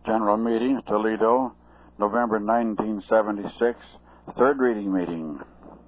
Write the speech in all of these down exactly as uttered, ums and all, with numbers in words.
General Meeting, Toledo, November nineteen seventy-six, third reading meeting.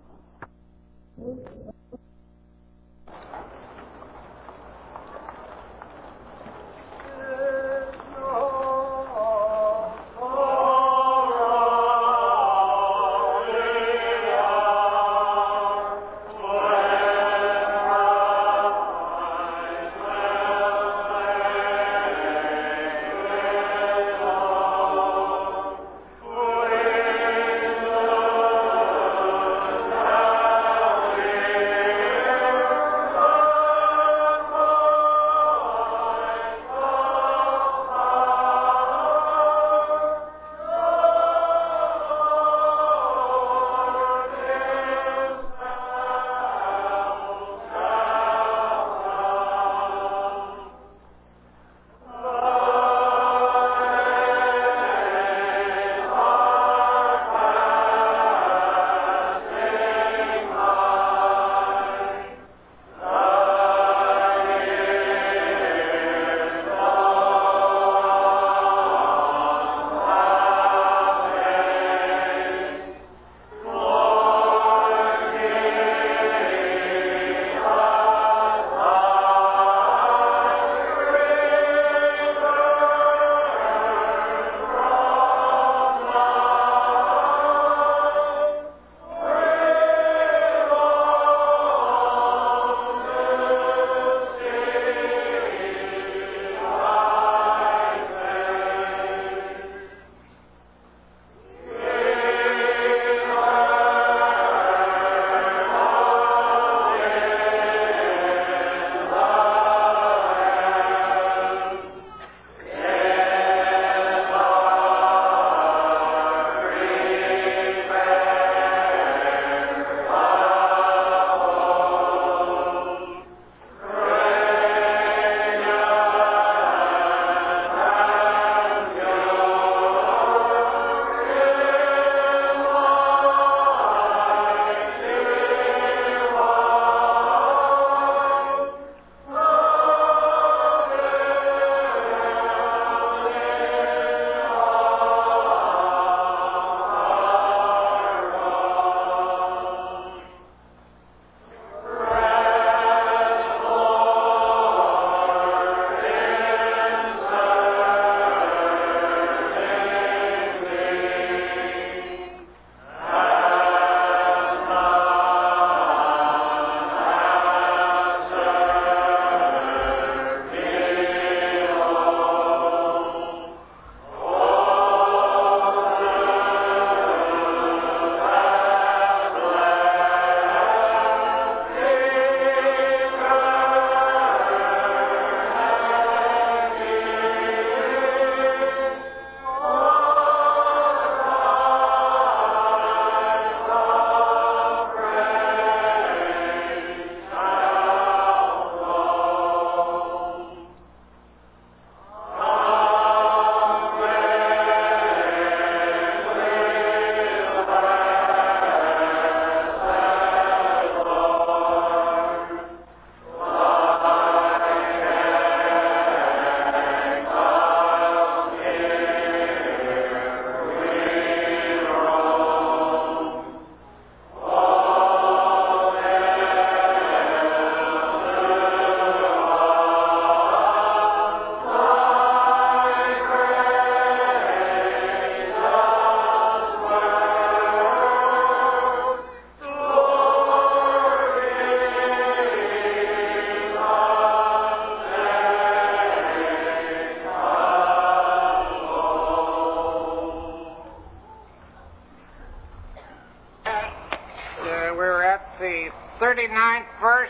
thirty-ninth verse.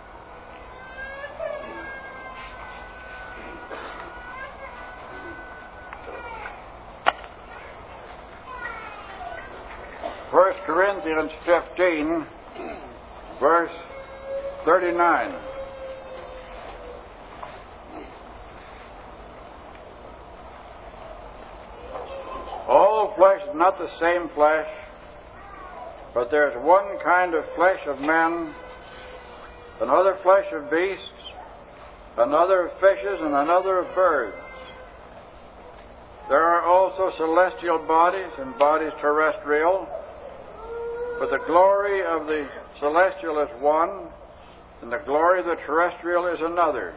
First Corinthians fifteen, verse thirty-nine. All flesh is not the same flesh, but there's one kind of flesh of men, another flesh of beasts, another of fishes, and another of birds. There also celestial bodies and bodies terrestrial, but the glory of the celestial is one, and the glory of the terrestrial is another.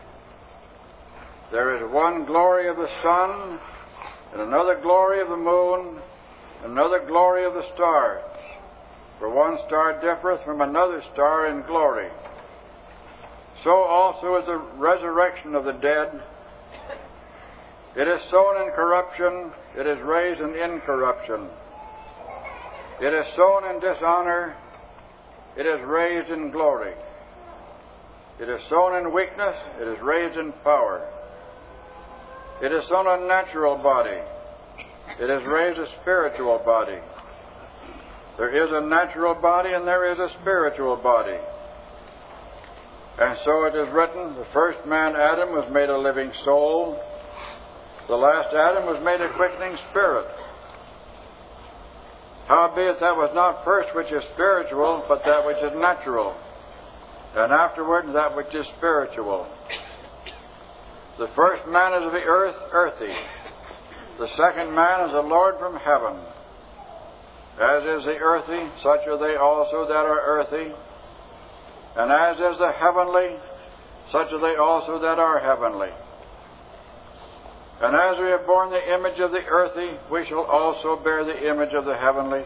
There is one glory of the sun, and another glory of the moon, another glory of the stars. For one star differeth from another star in glory. So also is the resurrection of the dead. It is sown in corruption, it is raised in incorruption. It is sown in dishonor, it is raised in glory. It is sown in weakness, it is raised in power. It is sown a natural body, it is raised a spiritual body. There is a natural body and there is a spiritual body. And so it is written, the first man, Adam, was made a living soul. The last Adam was made a quickening spirit. Howbeit that was not first which is spiritual, but that which is natural, and afterward that which is spiritual. The first man is of the earth, earthy. The second man is a Lord from heaven. As is the earthy, such are they also that are earthy. And as is the heavenly, such are they also that are heavenly. And as we have borne the image of the earthy, we shall also bear the image of the heavenly.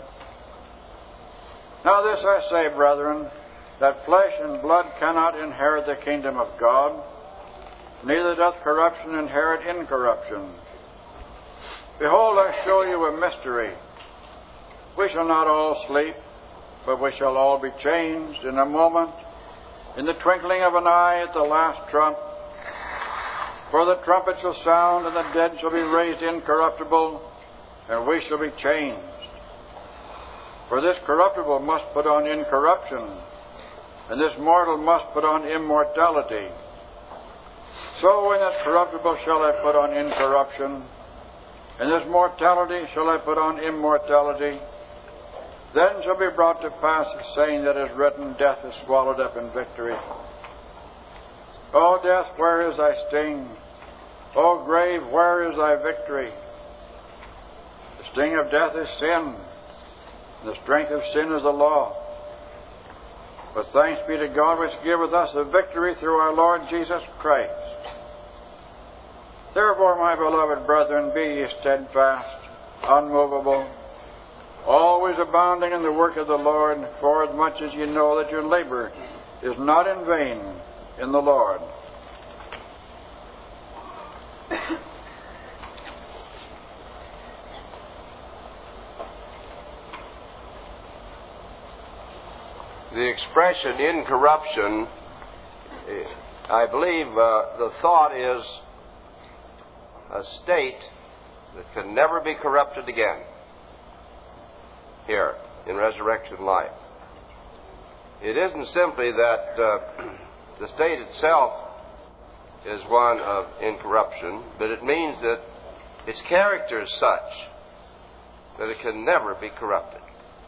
Now this I say, brethren, that flesh and blood cannot inherit the kingdom of God, neither doth corruption inherit incorruption. Behold, I show you a mystery. We shall not all sleep, but we shall all be changed in a moment, in the twinkling of an eye at the last trump. For the trumpet shall sound, and the dead shall be raised incorruptible, and we shall be changed. For this corruptible must put on incorruption, and this mortal must put on immortality. So when that corruptible shall I put on incorruption, and this mortality shall I put on immortality, then shall be brought to pass the saying that is written, death is swallowed up in victory. O death, where is thy sting? O grave, where is thy victory? The sting of death is sin, and the strength of sin is the law. But thanks be to God which giveth us the victory through our Lord Jesus Christ. Therefore, my beloved brethren, be ye steadfast, unmovable, always abounding in the work of the Lord, forasmuch as ye know that your labor is not in vain in the Lord. The expression incorruption, I believe uh, the thought is a state that can never be corrupted again here in resurrection life. It isn't simply that uh, the state itself is one of incorruption, but it means that its character is such that it can never be corrupted.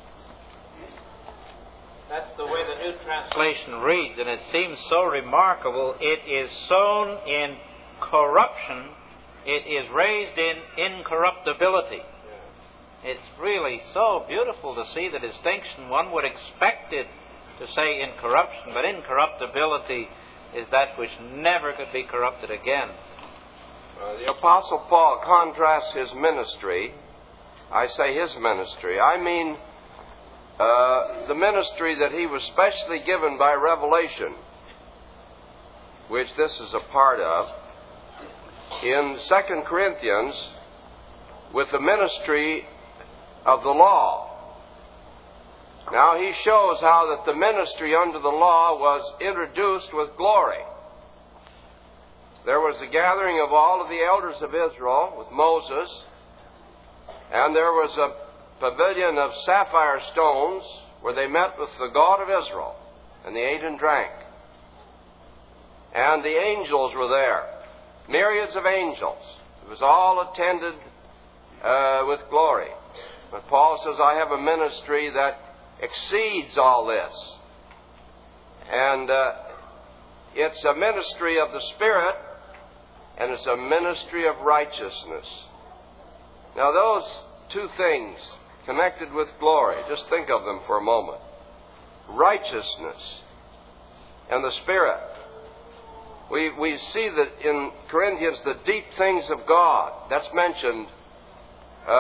That's the way the New Translation reads, and it seems so remarkable. It is sown in corruption, it is raised in incorruptibility. It's really so beautiful to see the distinction. One would expect it to say incorruption, but incorruptibility is that which never could be corrupted again. Uh, the Apostle Paul contrasts his ministry. I say his ministry. I mean uh, the ministry that he was specially given by revelation, which this is a part of, in Second Corinthians, with the ministry of the law. Now he shows how that the ministry under the law was introduced with glory. There was a gathering of all of the elders of Israel with Moses, and there was a pavilion of sapphire stones where they met with the God of Israel, and they ate and drank. And the angels were there, myriads of angels. It was all attended uh, with glory. But Paul says, I have a ministry that exceeds all this. And uh, it's a ministry of the Spirit, and it's a ministry of righteousness. Now those two things connected with glory, just think of them for a moment. Righteousness and the Spirit. We, we see that in Corinthians, the deep things of God, that's mentioned uh,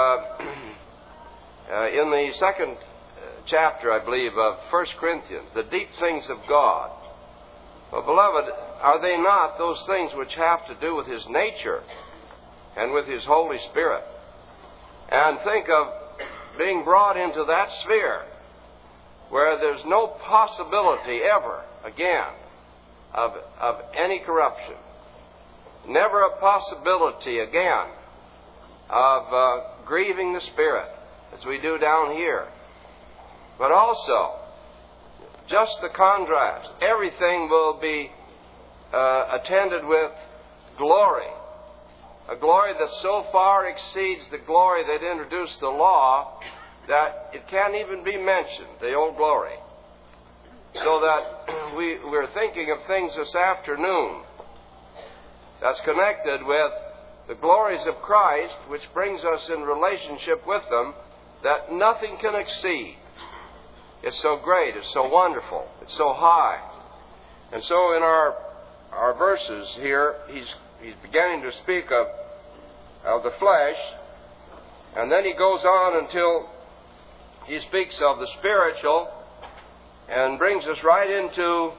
uh, in the second chapter, I believe, of First Corinthians, the deep things of God. Well, beloved, are they not those things which have to do with His nature and with His Holy Spirit? And think of being brought into that sphere where there's no possibility ever again of, of any corruption. Never a possibility again of uh, grieving the Spirit as we do down here. But also, just the contrast. Everything will be uh, attended with glory. A glory that so far exceeds the glory that introduced the law that it can't even be mentioned, the old glory. So that we, we're thinking of things this afternoon that's connected with the glories of Christ, which brings us in relationship with them, that nothing can exceed. It's so great, it's so wonderful, it's so high. And so in our our verses here, he's he's beginning to speak of, of the flesh, and then he goes on until he speaks of the spiritual, and brings us right into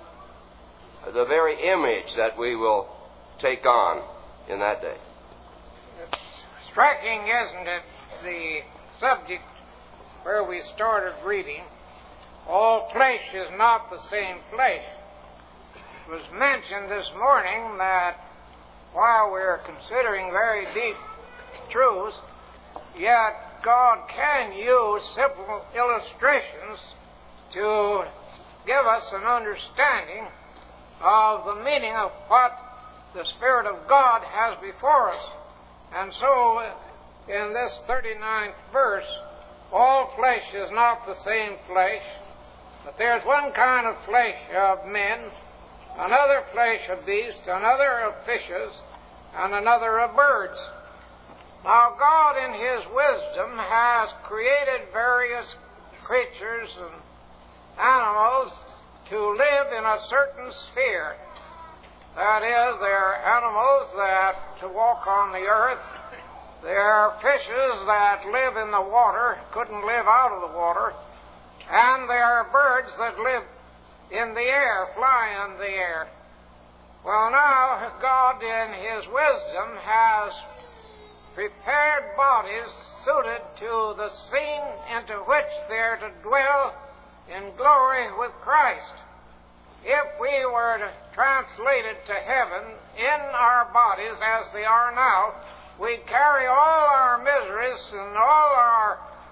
the very image that we will take on in that day. It's striking, isn't it, the subject where we started reading, all flesh is not the same flesh. It was mentioned this morning that while we're considering very deep truths, yet God can use simple illustrations to give us an understanding of the meaning of what the Spirit of God has before us. And so, in this thirty-ninth verse, all flesh is not the same flesh, but there's one kind of flesh of men, another flesh of beasts, another of fishes, and another of birds. Now, God in His wisdom has created various creatures and animals to live in a certain sphere. That is, there are animals that to walk on the earth. There are fishes that live in the water, couldn't live out of the water. And there are birds that live in the air, fly in the air. Well, now, God in His wisdom has prepared bodies suited to the scene into which they're to dwell in glory with Christ. If we were to translate it to heaven in our bodies as they are now, we'd carry all our miseries and all our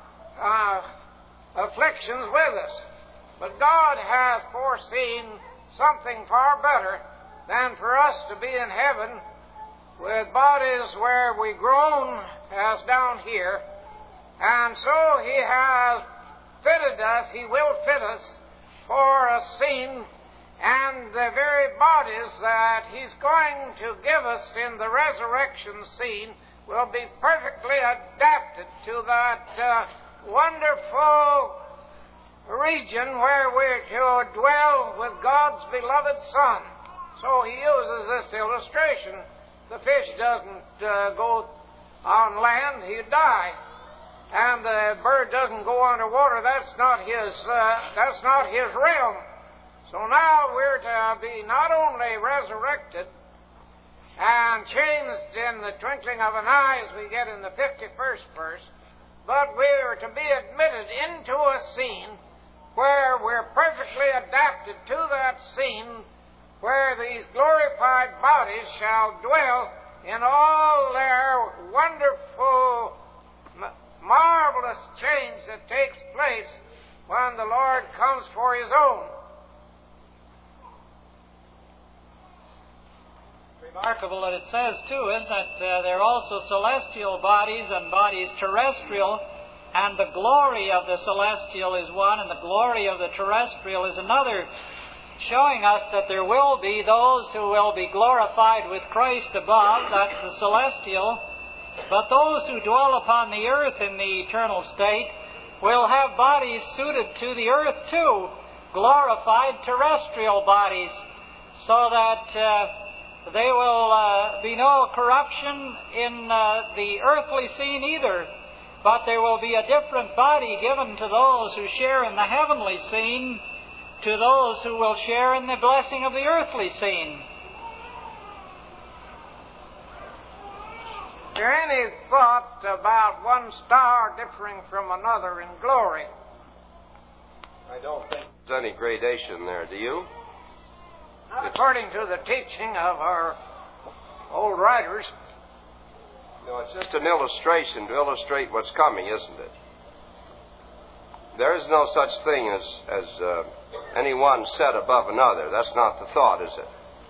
uh, afflictions with us. But God has foreseen something far better than for us to be in heaven with bodies where we groan as down here. And so He has fitted us, He will fit us for a scene, and the very bodies that He's going to give us in the resurrection scene will be perfectly adapted to that uh, wonderful region where we're to dwell with God's beloved Son. So He uses this illustration. The fish doesn't uh, go on land, he'd die. And the bird doesn't go underwater. That's not his, uh, that's not his realm. So now we're to be not only resurrected and changed in the twinkling of an eye, as we get in the fifty-first verse, but we're to be admitted into a scene where we're perfectly adapted to that scene, where these glorified bodies shall dwell in all their wonderful, marvelous change that takes place when the Lord comes for His own. Remarkable that it says, too, isn't it? Uh, there are also celestial bodies and bodies terrestrial, and the glory of the celestial is one, and the glory of the terrestrial is another, showing us that there will be those who will be glorified with Christ above. That's the celestial. But those who dwell upon the earth in the eternal state will have bodies suited to the earth too, glorified terrestrial bodies, so that uh, there will uh, be no corruption in uh, the earthly scene either, but there will be a different body given to those who share in the heavenly scene, to those who will share in the blessing of the earthly scene. Is there any thought about one star differing from another in glory? I don't think there's any gradation there, do you? Not according to the teaching of our old writers. No, it's just an illustration to illustrate what's coming, isn't it? There is no such thing as, as uh, any one set above another. That's not the thought, is it?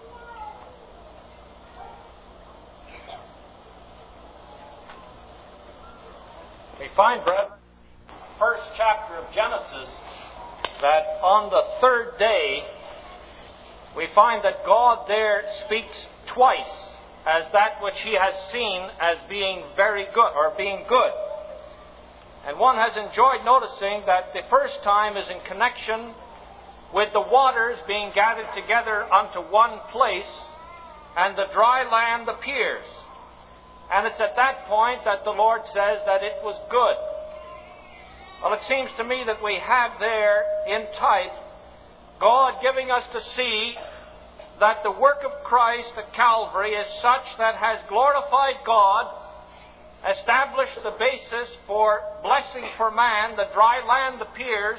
We find, brethren, first chapter of Genesis, that on the third day, we find that God there speaks twice as that which he has seen as being very good, or being good. And one has enjoyed noticing that the first time is in connection with the waters being gathered together unto one place, and the dry land appears. And it's at that point that the Lord says that it was good. Well, it seems to me that we have there in type God giving us to see that the work of Christ at Calvary is such that has glorified God, established the basis for blessing for man, the dry land appears,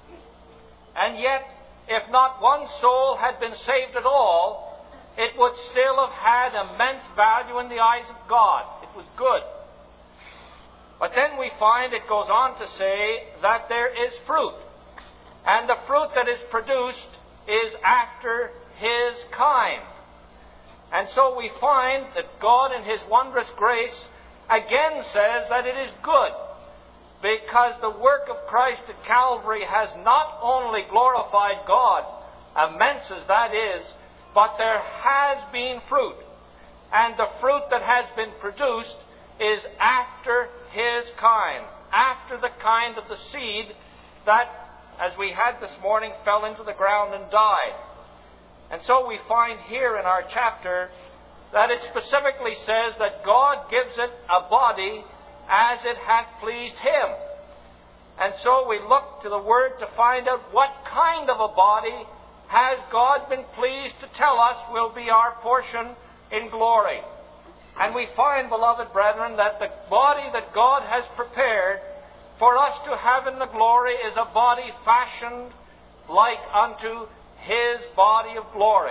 and yet, if not one soul had been saved at all, it would still have had immense value in the eyes of God. It was good. But then we find it goes on to say that there is fruit. And the fruit that is produced is after his kind. And so we find that God in his wondrous grace again says that it is good, because the work of Christ at Calvary has not only glorified God, immense as that is, but there has been fruit. And the fruit that has been produced is after his kind, after the kind of the seed that, as we had this morning, fell into the ground and died. And so we find here in our chapter that it specifically says that God gives it a body as it hath pleased him. And so we look to the Word to find out what kind of a body has God been pleased to tell us will be our portion in glory. And we find, beloved brethren, that the body that God has prepared for us to have in the glory is a body fashioned like unto his body of glory.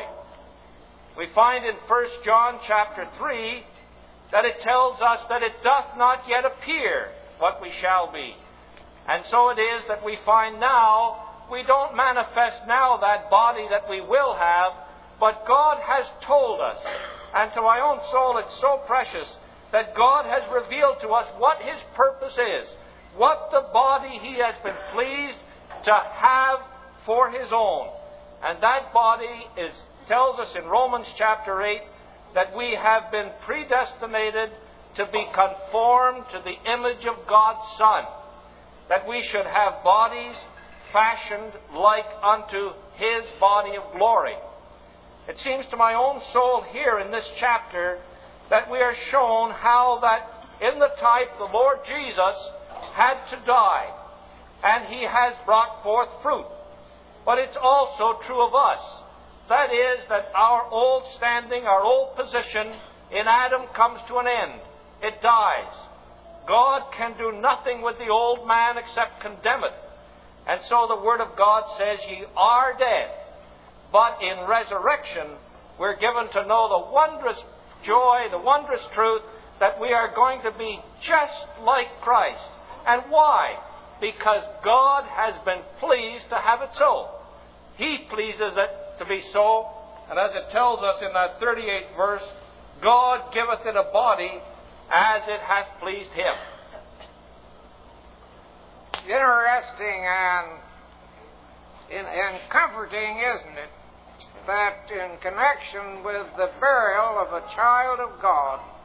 We find in First John chapter three that it tells us that it doth not yet appear what we shall be. And so it is that we find now, we don't manifest now that body that we will have, but God has told us. And to my own soul it's so precious that God has revealed to us what his purpose is, what the body he has been pleased to have for his own. And that body is tells us in Romans chapter eight that we have been predestinated to be conformed to the image of God's Son, that we should have bodies fashioned like unto his body of glory. It seems to my own soul here in this chapter that we are shown how that in the type the Lord Jesus had to die, and he has brought forth fruit. But it's also true of us. That is, that our old standing, our old position in Adam comes to an end. It dies. God can do nothing with the old man except condemn it. And so the Word of God says, ye are dead. But in resurrection, we're given to know the wondrous joy, the wondrous truth, that we are going to be just like Christ. And why? Because God has been pleased to have it so. He pleases it to be so. And as it tells us in that thirty-eighth verse, God giveth it a body as it hath pleased him. Interesting and in, and comforting, isn't it, that in connection with the burial of a child of God,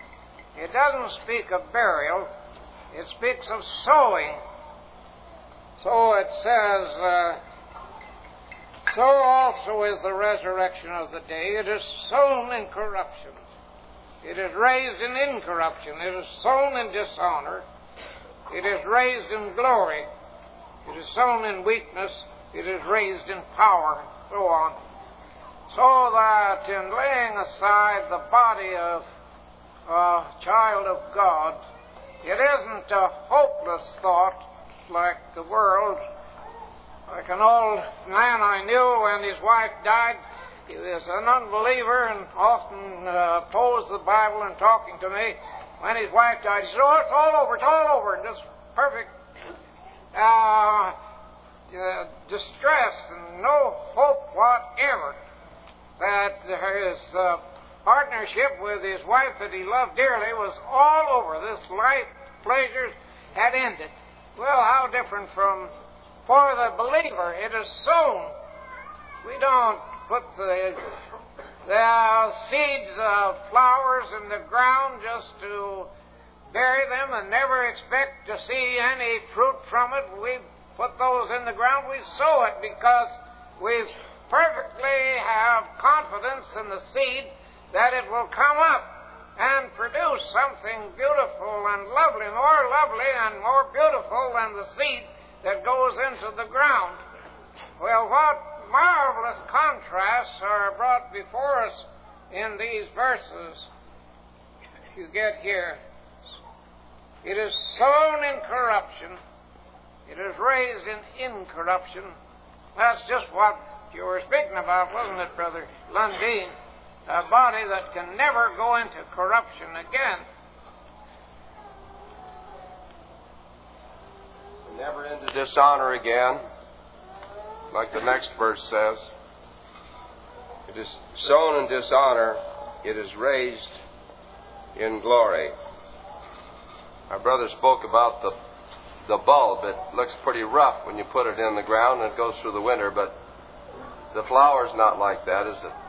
it doesn't speak of burial, it speaks of sowing. So it says, uh, so also is the resurrection of the day. It is sown in corruption. It is raised in incorruption. It is sown in dishonor. It is raised in glory. It is sown in weakness. It is raised in power, and so on. So that in laying aside the body of a child of God, it isn't a hopeless thought like the world. Like an old man I knew when his wife died, he was an unbeliever and often uh, opposed the Bible and talking to me. When his wife died, he said, oh, it's all over, it's all over. And just perfect uh, uh, distress and no hope whatever that his uh, partnership with his wife that he loved dearly was all over. This life pleasures had ended. Well, how different from for the believer. It is sown. We don't put the, the seeds of flowers in the ground just to bury them and never expect to see any fruit from it. We put those in the ground. We sow it because we perfectly have confidence in the seed that it will come up and produce something beautiful and lovely, more lovely and more beautiful than the seed that goes into the ground. Well, what marvelous contrasts are brought before us in these verses. You get here. It is sown in corruption. It is raised in incorruption. That's just what you were speaking about, wasn't it, Brother Lundeen? A body that can never go into corruption again. Never into dishonor again, like the next verse says. It is sown in dishonor, it is raised in glory. Our brother spoke about the the bulb. It looks pretty rough when you put it in the ground and it goes through the winter, but the flower's not like that, is it?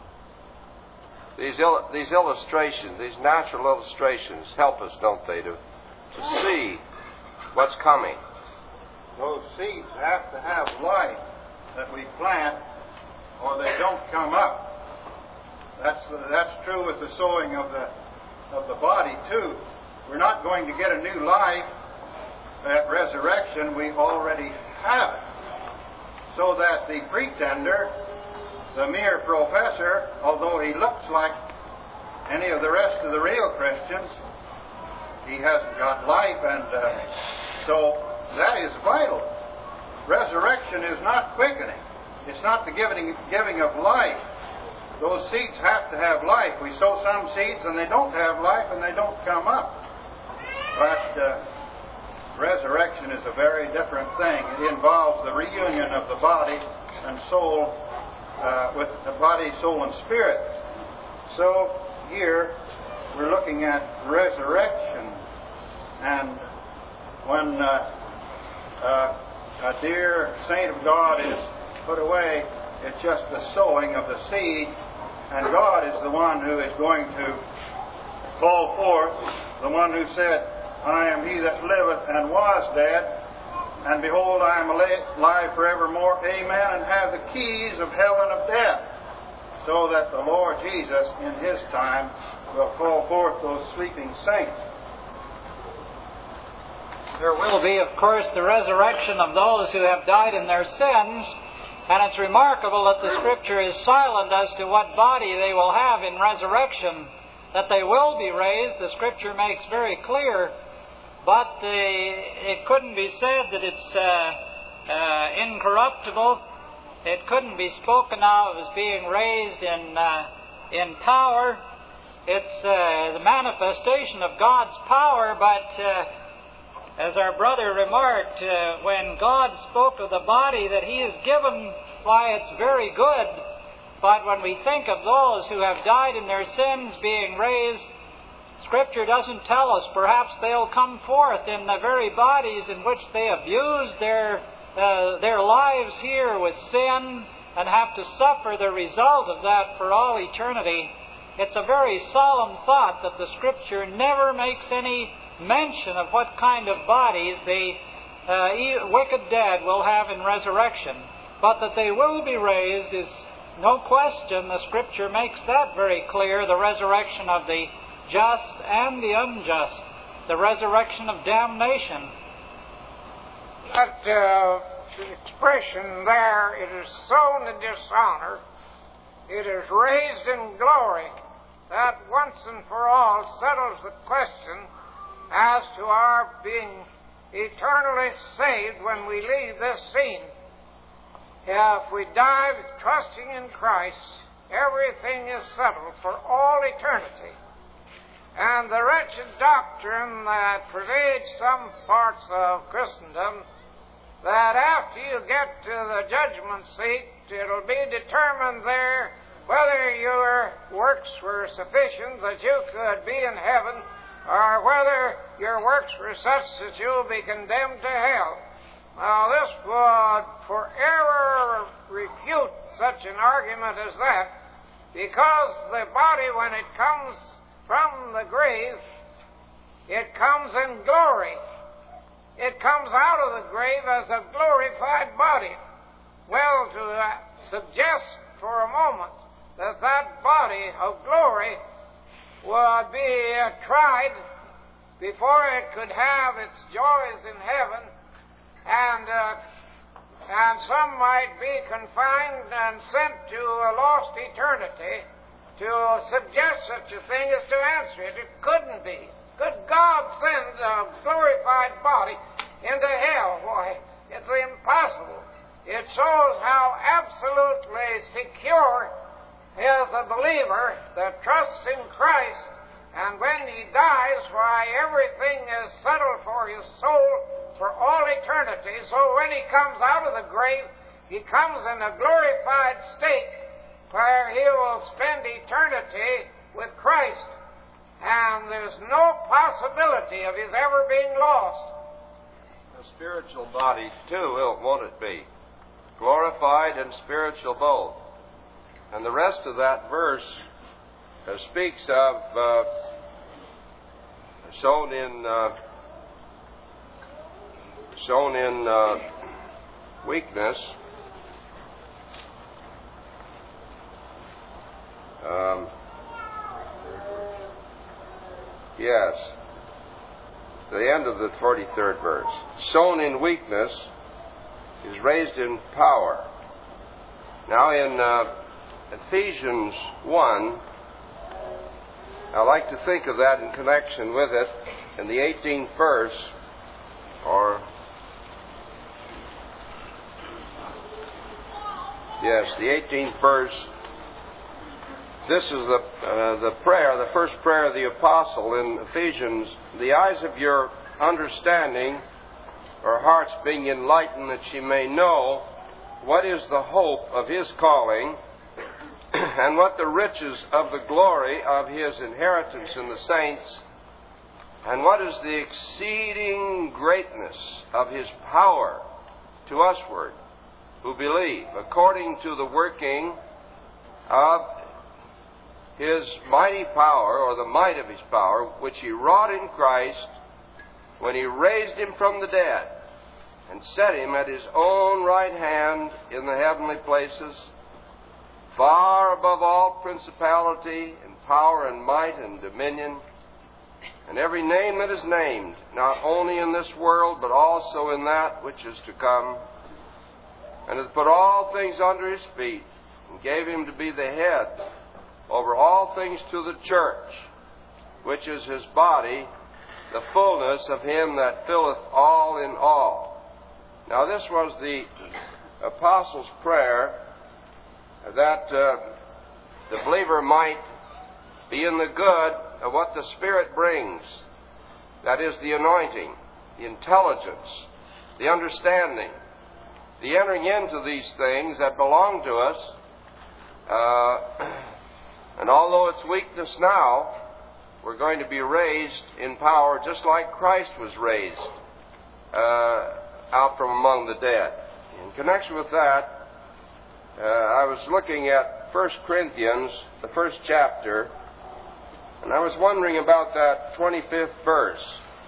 These il- these illustrations, these natural illustrations help us, don't they, to, to see what's coming. Those seeds have to have life that we plant, or they don't come up. That's that's true with the sowing of the of the body too. We're not going to get a new life at resurrection. We already have it. So that the pretender, the mere professor, although he looks like any of the rest of the real Christians, he hasn't got life, and uh, so. That is vital. Resurrection is not quickening. It's not the giving, giving of life. Those seeds have to have life. We sow some seeds and they don't have life and they don't come up. But uh, resurrection is a very different thing. It involves the reunion of the body and soul uh, with the body, soul, and spirit. So here we're looking at resurrection, and when uh, Uh, a dear saint of God is put away, it's just the sowing of the seed, and God is the one who is going to call forth, the one who said, I am he that liveth and was dead, and behold, I am alive forevermore, amen, and have the keys of hell and of death, so that the Lord Jesus in his time will call forth those sleeping saints. There will be, of course, the resurrection of those who have died in their sins, and it's remarkable that the Scripture is silent as to what body they will have in resurrection. That they will be raised, the Scripture makes very clear, but uh, it couldn't be said that it's uh, uh, incorruptible. It couldn't be spoken of as being raised in uh, in power. It's uh, the manifestation of God's power, but uh, as our brother remarked, uh, when God spoke of the body that He has given, why, it's very good. But when we think of those who have died in their sins being raised, Scripture doesn't tell us. Perhaps they'll come forth in the very bodies in which they abused their, uh, their lives here with sin and have to suffer the result of that for all eternity. it's a very solemn thought that the Scripture never makes any mention of what kind of bodies the uh, wicked dead will have in resurrection. But that they will be raised is no question. The Scripture makes that very clear, the resurrection of the just and the unjust, the resurrection of damnation. That uh, expression there, it is sown in dishonor, it is raised in glory, that once and for all settles the question as to our being eternally saved when we leave this scene. If we die trusting in Christ, everything is settled for all eternity. And the wretched doctrine that pervades some parts of Christendom, that after you get to the judgment seat, it'll be determined there whether your works were sufficient that you could be in heaven, or whether your works were such that you'll be condemned to hell. Now, this would forever refute such an argument as that, because the body, when it comes from the grave, it comes in glory. It comes out of the grave as a glorified body. Well, to uh, suggest for a moment that that body of glory would be uh, tried before it could have its joys in heaven, and uh, and some might be confined and sent to a lost eternity, to suggest such a thing is to answer it. It couldn't be. Could God send a glorified body into hell? Why, it's impossible. It shows how absolutely secure is the believer that trusts in Christ, and when he dies, why, everything is settled for his soul for all eternity. So when he comes out of the grave, he comes in a glorified state where he will spend eternity with Christ. And there's no possibility of his ever being lost. The spiritual body, too, won't it be? Glorified and spiritual both. And the rest of that verse uh, speaks of uh, sown in uh, sown in uh, weakness. Um, yes, the end of the forty-third verse. Sown in weakness is raised in power. Now in uh, Ephesians one, I like to think of that in connection with it in the eighteenth verse, or yes, the eighteenth verse. This is the uh, the prayer, the first prayer of the apostle in Ephesians. The eyes of your understanding or hearts being enlightened, that ye may know what is the hope of his calling, and what the riches of the glory of his inheritance in the saints, and what is the exceeding greatness of his power to usward who believe, according to the working of his mighty power, or the might of his power, which he wrought in Christ when he raised him from the dead and set him at his own right hand in the heavenly places, far above all principality and power and might and dominion, and every name that is named, not only in this world, but also in that which is to come, and hath put all things under his feet, and gave him to be the head over all things to the church, which is his body, the fullness of him that filleth all in all. Now this was the apostles' prayer, that uh, the believer might be in the good of what the Spirit brings. That is the anointing, the intelligence, the understanding, the entering into these things that belong to us. Uh, and although it's weakness now, we're going to be raised in power just like Christ was raised uh, out from among the dead. In connection with that, Uh, I was looking at First Corinthians, the first chapter, And I was wondering about that twenty-fifth verse.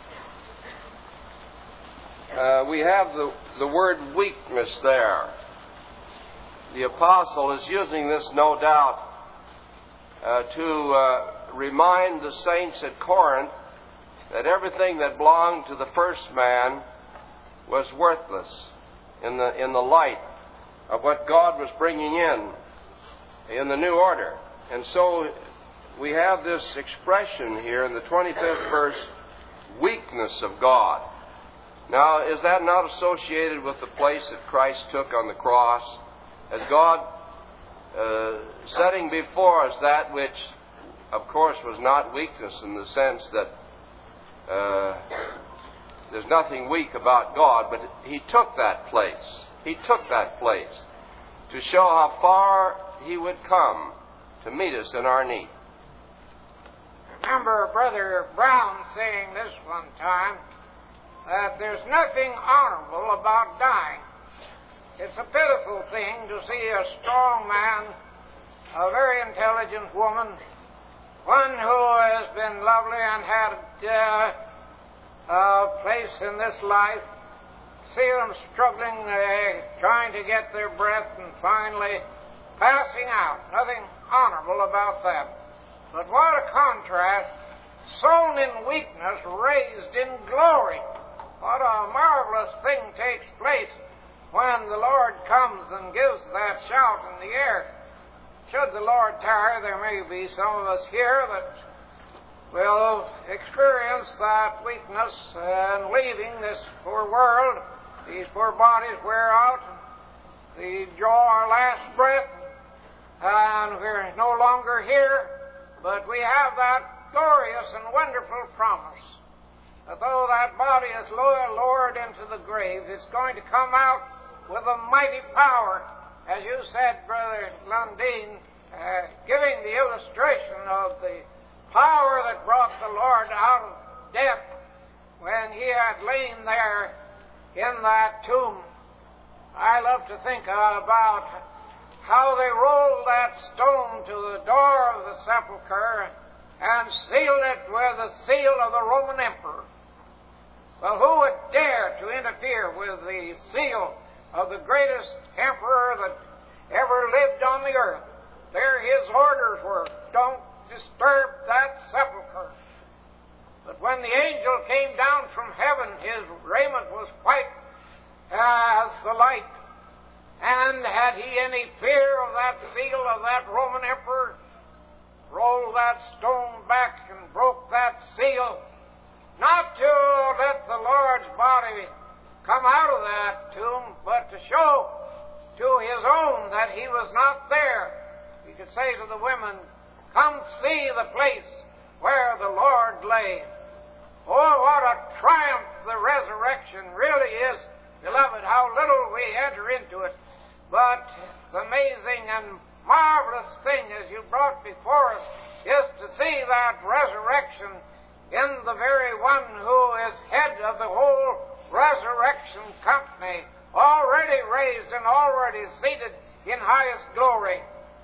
Uh, we have the, the word weakness there. The apostle is using this, no doubt, uh, to uh, remind the saints at Corinth that everything that belonged to the first man was worthless in the in the light of what God was bringing in in the new order. And so we have this expression here in the twenty-fifth verse, weakness of God. Now, is that not associated with the place that Christ took on the cross? As God uh, setting before us that which, of course, was not weakness in the sense that uh, there's nothing weak about God, but He took that place. He took that place to show how far He would come to meet us in our need. Remember Brother Brown saying this one time, that there's nothing honorable about dying. It's a pitiful thing to see a strong man, a very intelligent woman, one who has been lovely and had uh, a place in this life, see them struggling, uh, trying to get their breath and finally passing out. Nothing honorable about that. But what a contrast, sown in weakness, raised in glory. What a marvelous thing takes place when the Lord comes and gives that shout in the air. Should the Lord tarry, there may be some of us here that will experience that weakness and leaving this poor world. These poor bodies wear out. We draw our last breath, and we're no longer here. But we have that glorious and wonderful promise that though that body is lowered into the grave, it's going to come out with a mighty power, as you said, Brother Lundeen, uh, giving the illustration of the power that brought the Lord out of death when He had lain there in that tomb. I love to think uh, about how they rolled that stone to the door of the sepulchre and sealed it with the seal of the Roman emperor. Well, who would dare to interfere with the seal of the greatest emperor that ever lived on the earth? There his orders were, don't disturb that sepulchre. But when the angel came down from heaven, his raiment was white as the light. And had he any fear of that seal of that Roman emperor, rolled that stone back and broke that seal, not to let the Lord's body come out of that tomb, but to show to His own that He was not there. He could say to the women, come see the place where the Lord lay. Oh, what a triumph the resurrection really is, beloved, how little we enter into it. But the amazing and marvelous thing, as you brought before us, is to see that resurrection in the very one who is head of the whole resurrection company, already raised and already seated in highest glory.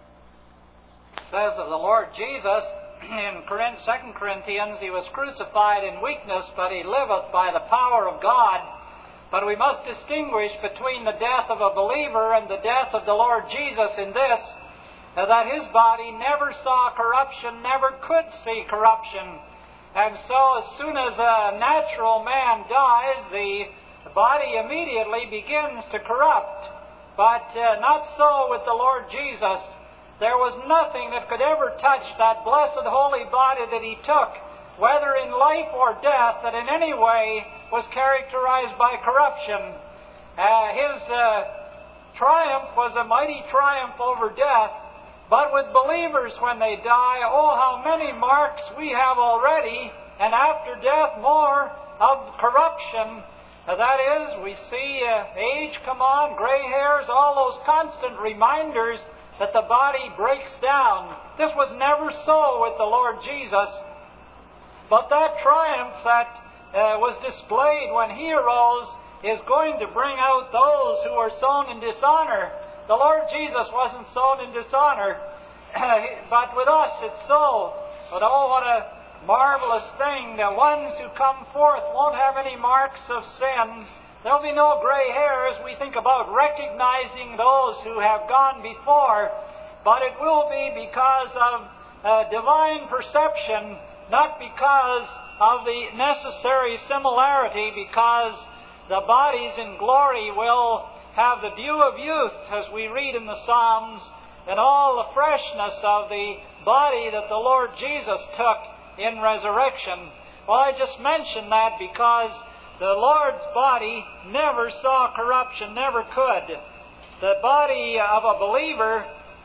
It says of the Lord Jesus in Second Corinthians, He was crucified in weakness, but He liveth by the power of God. But we must distinguish between the death of a believer and the death of the Lord Jesus in this, that His body never saw corruption, never could see corruption. And so as soon as a natural man dies, the body immediately begins to corrupt. But uh, not so with the Lord Jesus. There was nothing that could ever touch that blessed holy body that He took, whether in life or death, that in any way was characterized by corruption. Uh, his uh, triumph was a mighty triumph over death. But with believers when they die, oh, how many marks we have already, and after death more of corruption. Uh, that is, we see uh, age come on, gray hairs, all those constant reminders that the body breaks down. This was never so with the Lord Jesus. But that triumph that uh, was displayed when He arose is going to bring out those who are sown in dishonor. The Lord Jesus wasn't sown in dishonor, but with us it's so. But oh, what a marvelous thing. The ones who come forth won't have any marks of sin. There'll be no gray hairs. We think about recognizing those who have gone before, but it will be because of uh, divine perception, not because of the necessary similarity, because the bodies in glory will have the dew of youth, as we read in the Psalms, and all the freshness of the body that the Lord Jesus took in resurrection. Well, I just mentioned that because the Lord's body never saw corruption, never could. The body of a believer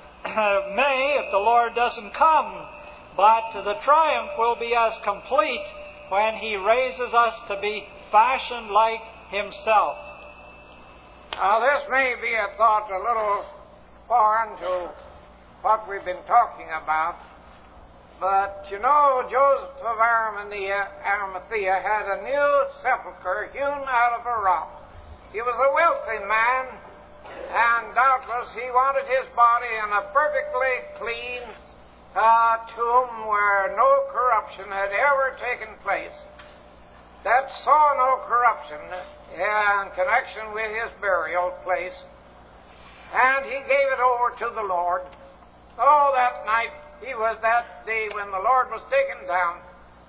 may, if the Lord doesn't come, but the triumph will be as complete when He raises us to be fashioned like Himself. Now, this may be a thought a little foreign to what we've been talking about, but you know, Joseph of Arimathea, Arimathea had a new sepulchre hewn out of a rock. He was a wealthy man, and doubtless he wanted his body in a perfectly clean uh, tomb where no corruption had ever taken place, that saw no corruption in connection with his burial place. And he gave it over to the Lord. Oh, that night, he was that day when the Lord was taken down.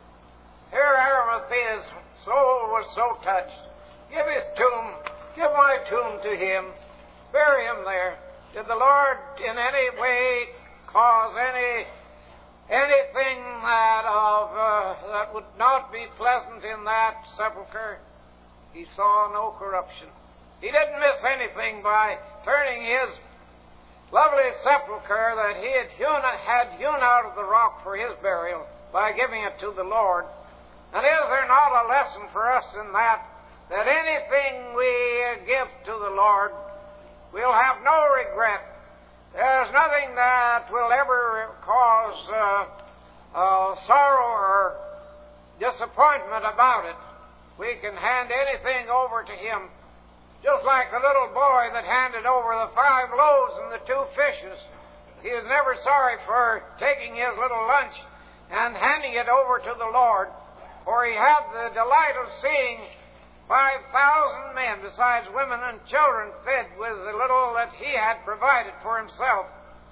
Here Arimathea's soul was so touched. Give his tomb, give my tomb to him, bury him there. Did the Lord in any way cause any anything that of uh, that would not be pleasant in that sepulchre? He saw no corruption. He didn't miss anything by turning his lovely sepulchre that he had hewn, had hewn out of the rock for his burial by giving it to the Lord. And is there not a lesson for us in that, that anything we give to the Lord, we'll have no regret. There's nothing that will ever cause uh, uh, sorrow or disappointment about it. We can hand anything over to Him. Just like the little boy that handed over the five loaves and the two fishes. He was never sorry for taking his little lunch and handing it over to the Lord, for he had the delight of seeing five thousand men, besides women and children, fed with the little that he had provided for himself.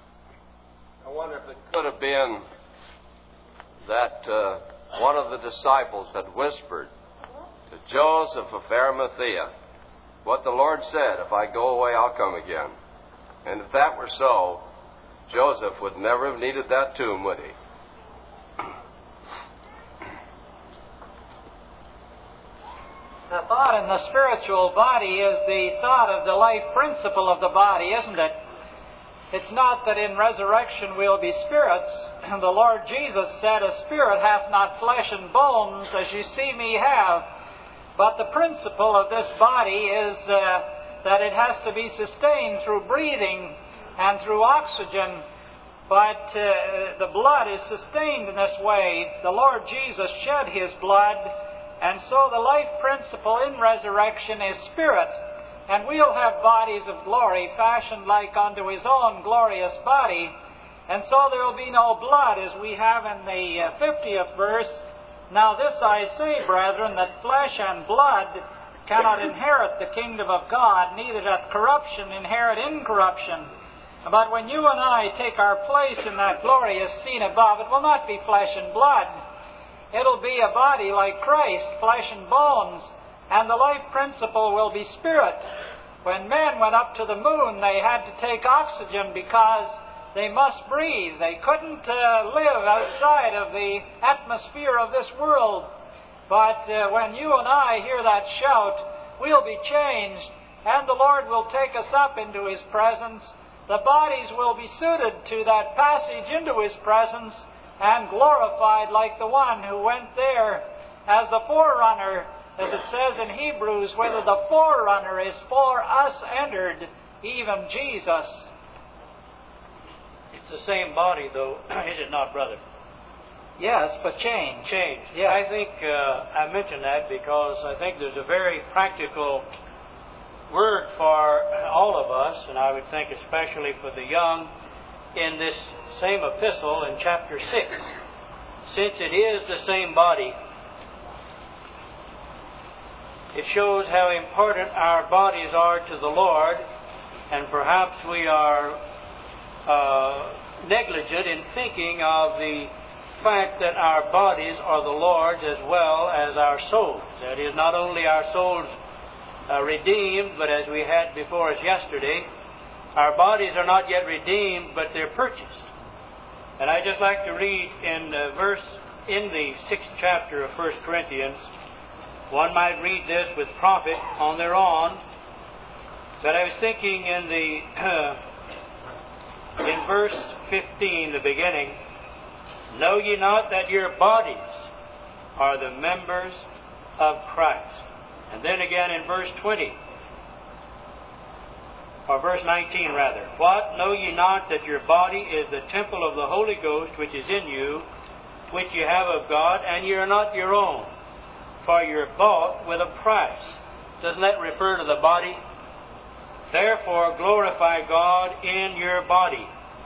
I wonder if it could have been that uh, one of the disciples had whispered to Joseph of Arimathea what the Lord said, if I go away, I'll come again. And if that were so, Joseph would never have needed that tomb, would he? The thought in the spiritual body is the thought of the life principle of the body, isn't it? It's not that in resurrection we'll be spirits. The Lord Jesus said, a spirit hath not flesh and bones, as you see me have. But the principle of this body is uh, that it has to be sustained through breathing and through oxygen. But uh, the blood is sustained in this way. The Lord Jesus shed His blood, and so the life principle in resurrection is spirit. And we'll have bodies of glory fashioned like unto His own glorious body. And so there will be no blood, as we have in the fiftieth verse. Now this I say, brethren, that flesh and blood cannot inherit the kingdom of God, neither doth corruption inherit incorruption. But when you and I take our place in that glorious scene above, it will not be flesh and blood. It'll be a body like Christ, flesh and bones, and the life principle will be spirit. When men went up to the moon, they had to take oxygen because they must breathe. They couldn't uh, live outside of the atmosphere of this world. But uh, when you and I hear that shout, we'll be changed, and the Lord will take us up into His presence. The bodies will be suited to that passage into His presence and glorified like the one who went there as the forerunner, as it says in Hebrews, whether the forerunner is for us entered, even Jesus. It's the same body, though, is it not, brother? Yes, but changed. Changed. Yes. I think uh, I mention that because I think there's a very practical word for all of us, and I would think especially for the young, in this same epistle in chapter six. since it is the same body, it shows how important our bodies are to the Lord, and perhaps we are uh, negligent in thinking of the fact that our bodies are the Lord's as well as our souls. That is, not only our souls uh, redeemed, but as we had before us yesterday, our bodies are not yet redeemed, but they're purchased. And I'd just like to read in the verse in the sixth chapter of First Corinthians. One might read this with profit on their own, but I was thinking in the uh, in verse fifteen, the beginning, know ye not that your bodies are the members of Christ? And then again in verse twenty, or verse nineteen rather, what, know ye not that your body is the temple of the Holy Ghost which is in you, which ye have of God, and ye are not your own, for you're bought with a price. Doesn't that refer to the body? Therefore glorify God in your body.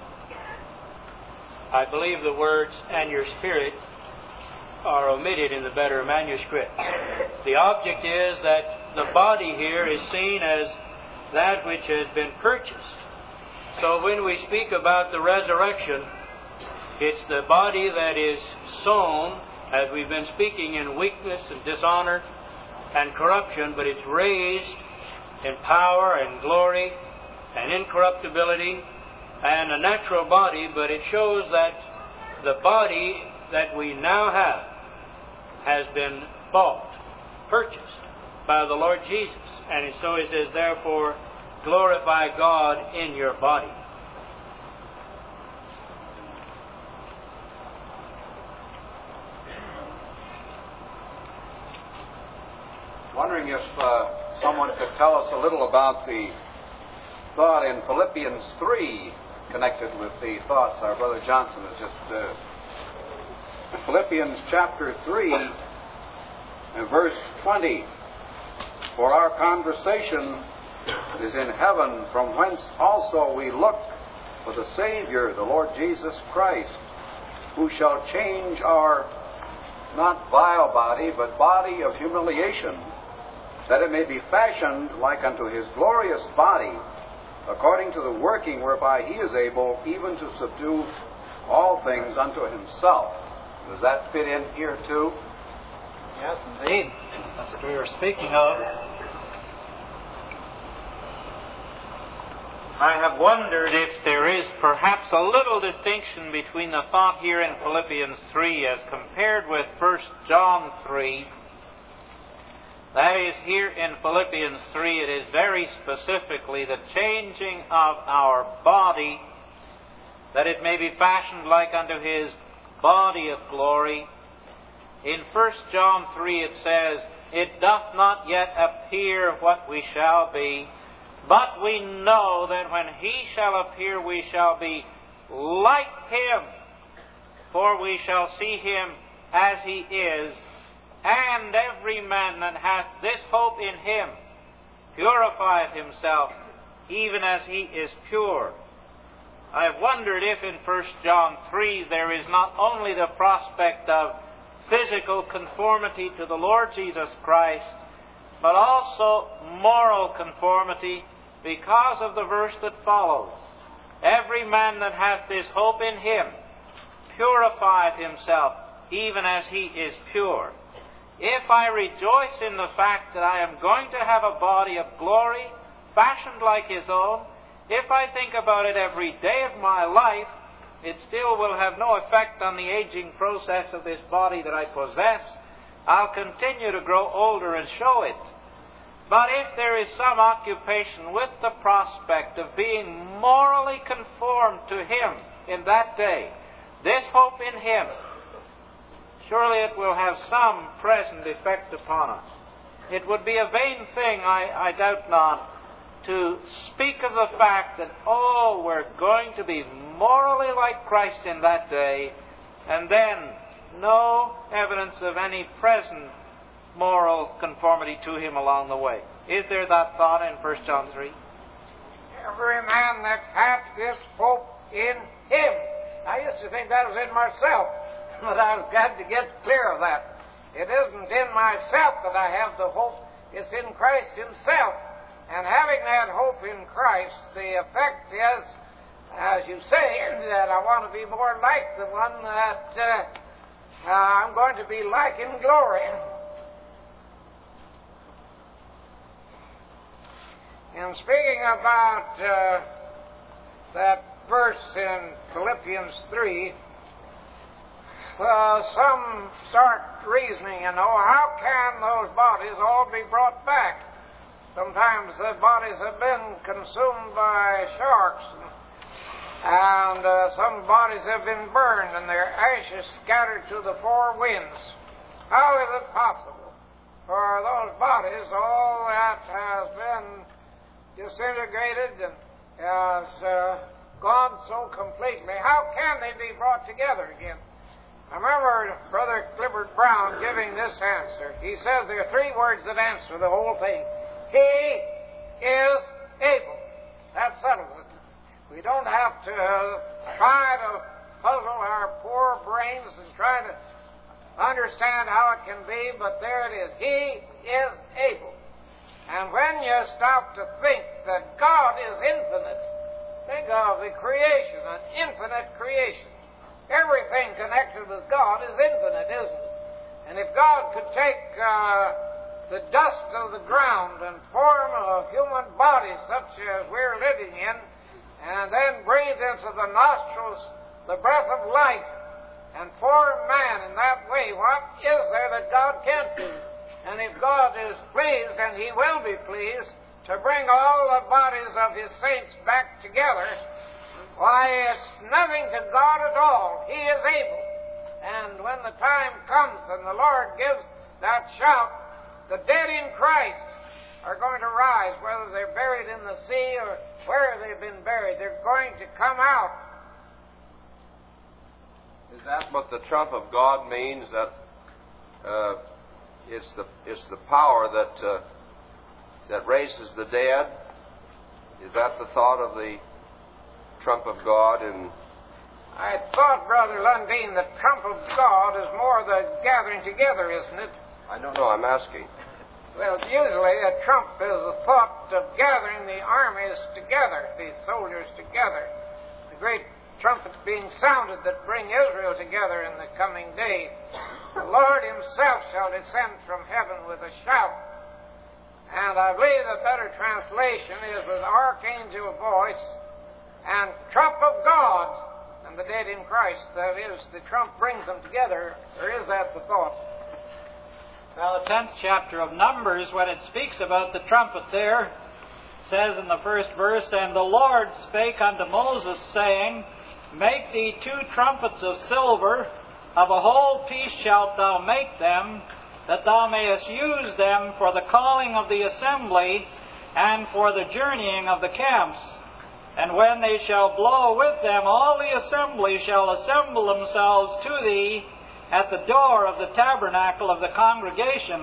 I believe the words, and your spirit, are omitted in the better manuscript. The object is that the body here is seen as that which has been purchased. So when we speak about the resurrection, it's the body that is sown, as we've been speaking, in weakness and dishonor and corruption, but it's raised in power and glory and incorruptibility and a natural body, but it shows that the body that we now have has been bought, purchased by the Lord Jesus. And so it says, therefore, glorify God in your body. Wondering if uh, someone could tell us a little about the thought in Philippians three connected with the thoughts our Brother Johnson has just... Uh, Philippians chapter three and verse twenty. For our conversation is in heaven, from whence also we look for the Savior, the Lord Jesus Christ, who shall change our not vile body, but body of humiliation, that it may be fashioned like unto his glorious body, according to the working whereby he is able even to subdue all things unto himself. Does that fit in here too? Yes, indeed. That's what we were speaking of. I have wondered if there is perhaps a little distinction between the thought here in Philippians three as compared with First John three. That is, here in Philippians three, it is very specifically the changing of our body, that it may be fashioned like unto his body of glory. In First John three it says, it doth not yet appear what we shall be, but we know that when he shall appear we shall be like him, for we shall see him as he is. And every man that hath this hope in him purifieth himself, even as he is pure. I have wondered if in First John three there is not only the prospect of physical conformity to the Lord Jesus Christ, but also moral conformity, because of the verse that follows. Every man that hath this hope in him purifieth himself, even as he is pure. If I rejoice in the fact that I am going to have a body of glory, fashioned like his own, if I think about it every day of my life, it still will have no effect on the aging process of this body that I possess. I'll continue to grow older and show it. But if there is some occupation with the prospect of being morally conformed to him in that day, this hope in him, surely it will have some present effect upon us. It would be a vain thing, I, I doubt not, to speak of the fact that, oh, we're going to be morally like Christ in that day, and then no evidence of any present moral conformity to him along the way. Is there that thought in First John three? Every man that hath this hope in him. I used to think that was in myself. but I've got to get clear of that. It isn't in myself that I have the hope. It's in Christ Himself. And having that hope in Christ, the effect is, as you say, that I want to be more like the one that uh, uh, I'm going to be like in glory. And speaking about uh, that verse in Philippians three, uh, some start reasoning, you know, how can those bodies all be brought back? Sometimes the bodies have been consumed by sharks, and uh, some bodies have been burned, and their ashes scattered to the four winds. How is it possible for those bodies, all that has been disintegrated and has uh, gone so completely, how can they be brought together again? I remember Brother Clifford Brown giving this answer. He says there are three words that answer the whole thing. He is able. That settles it. We don't have to try to puzzle our poor brains and try to understand how it can be, but there it is. He is able. And when you stop to think that God is infinite, think of the creation, an infinite creation. Everything connected with God is infinite, isn't it? And if God could take uh, the dust of the ground and form a human body such as we're living in, and then breathe into the nostrils the breath of life, and form man in that way, what is there that God can't do? And if God is pleased, and He will be pleased, to bring all the bodies of His saints back together, why, it's nothing to God at all. He is able. And when the time comes and the Lord gives that shout, the dead in Christ are going to rise, whether they're buried in the sea or where they've been buried. They're going to come out. Is that what the trump of God means? That uh, it's the it's the power that uh, that raises the dead? Is that the thought of the trump of God? And I thought, Brother Lundeen, the trump of God is more the gathering together, isn't it? I don't know. I'm asking. Well, usually a trump is the thought of gathering the armies together, the soldiers together. The great trumpet being sounded that bring Israel together in the coming day. The Lord Himself shall descend from heaven with a shout. And I believe the better translation is with archangel voice and trump of God and the dead in Christ. That is, the trump brings them together. Or is that the thought? Well, the tenth chapter of Numbers, when it speaks about the trumpet there, says in the first verse, And the Lord spake unto Moses, saying, Make thee two trumpets of silver, of a whole piece shalt thou make them, that thou mayest use them for the calling of the assembly, and for the journeying of the camps. And when they shall blow with them, all the assembly shall assemble themselves to thee at the door of the tabernacle of the congregation.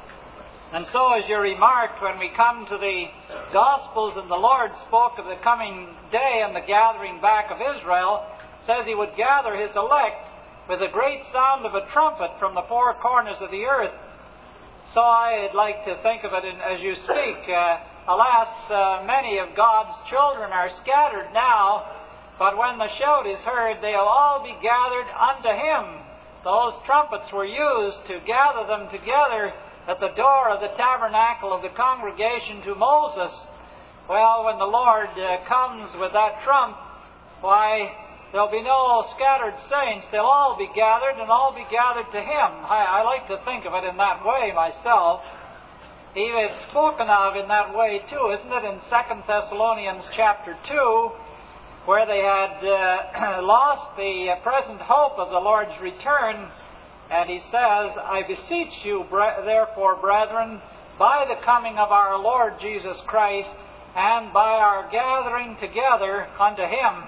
And so, as you remarked, when we come to the Gospels and the Lord spoke of the coming day and the gathering back of Israel, says He would gather His elect with a great sound of a trumpet from the four corners of the earth. So I'd like to think of it in, as you speak. Uh, alas, uh, many of God's children are scattered now, but when the shout is heard, they'll all be gathered unto Him. Those trumpets were used to gather them together at the door of the tabernacle of the congregation to Moses. Well, when the Lord uh, comes with that trump, why, there'll be no scattered saints. They'll all be gathered and all be gathered to Him. I, I like to think of it in that way myself. It's spoken of in that way too, isn't it, in Second Thessalonians chapter two, where they had uh, lost the uh, present hope of the Lord's return. And he says, I beseech you, bre- therefore, brethren, by the coming of our Lord Jesus Christ, and by our gathering together unto Him.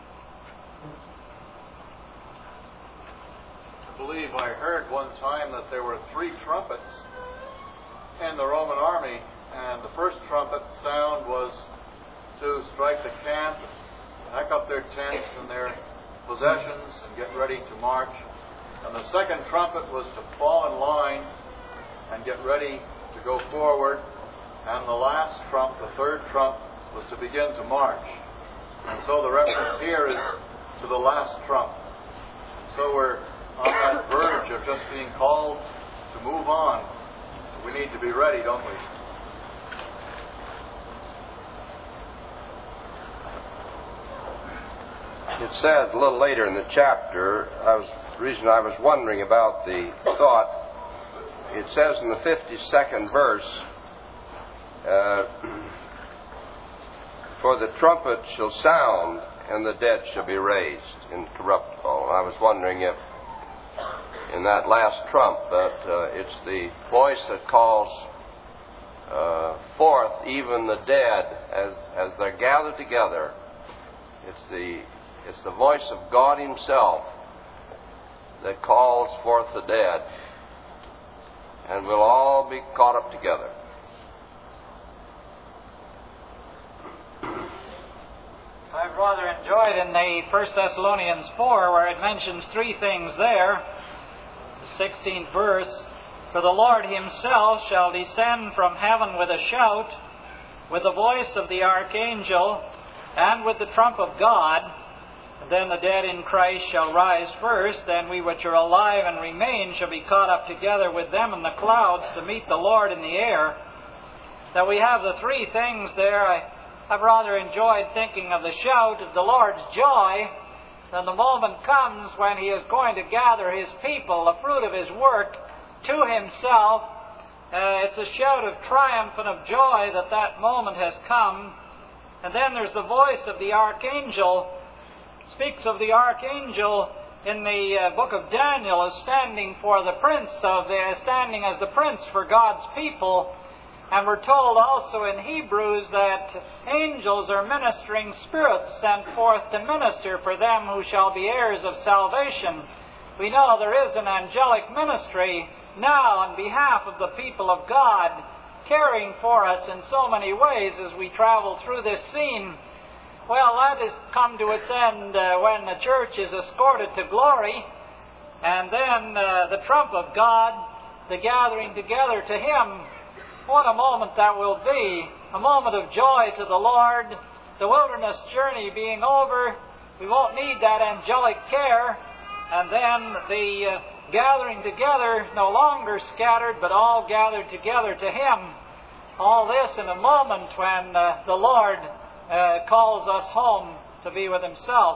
I believe I heard one time that there were three trumpets in the Roman army, and the first trumpet sound was to strike the camp, pack up their tents and their possessions, and get ready to march. And the second trumpet was to fall in line and get ready to go forward. And the last trump, the third trump, was to begin to march. And so the reference here is to the last trump. And so we're on that verge of just being called to move on. We need to be ready, don't we? It said a little later in the chapter, I was, the reason I was wondering about the thought, it says in the fifty-second verse, uh, for the trumpet shall sound and the dead shall be raised incorruptible. And I was wondering if in that last trump that uh, it's the voice that calls uh, forth even the dead as, as they're gathered together. It's the It's the voice of God Himself that calls forth the dead, and we'll all be caught up together. I've rather enjoyed in the First Thessalonians four, where it mentions three things there. The sixteenth verse, for the Lord Himself shall descend from heaven with a shout, with the voice of the archangel, and with the trump of God. And then the dead in Christ shall rise first, then we which are alive and remain shall be caught up together with them in the clouds to meet the Lord in the air. That we have the three things there. I, I've rather enjoyed thinking of the shout of the Lord's joy. Then the moment comes when He is going to gather His people, the fruit of His work, to Himself. Uh, it's a shout of triumph and of joy that that moment has come. And then there's the voice of the archangel. Speaks of the archangel in the uh, book of Daniel as standing for the prince of the, standing as the prince for God's people. And we're told also in Hebrews that angels are ministering spirits sent forth to minister for them who shall be heirs of salvation. We know there is an angelic ministry now on behalf of the people of God, caring for us in so many ways as we travel through this scene. Well, that has come to its end uh, when the church is escorted to glory, and then uh, the trump of God, the gathering together to Him. What a moment that will be, a moment of joy to the Lord, the wilderness journey being over. We won't need that angelic care, and then the uh, gathering together, no longer scattered, but all gathered together to Him. All this in a moment when uh, the Lord Uh, calls us home to be with Himself.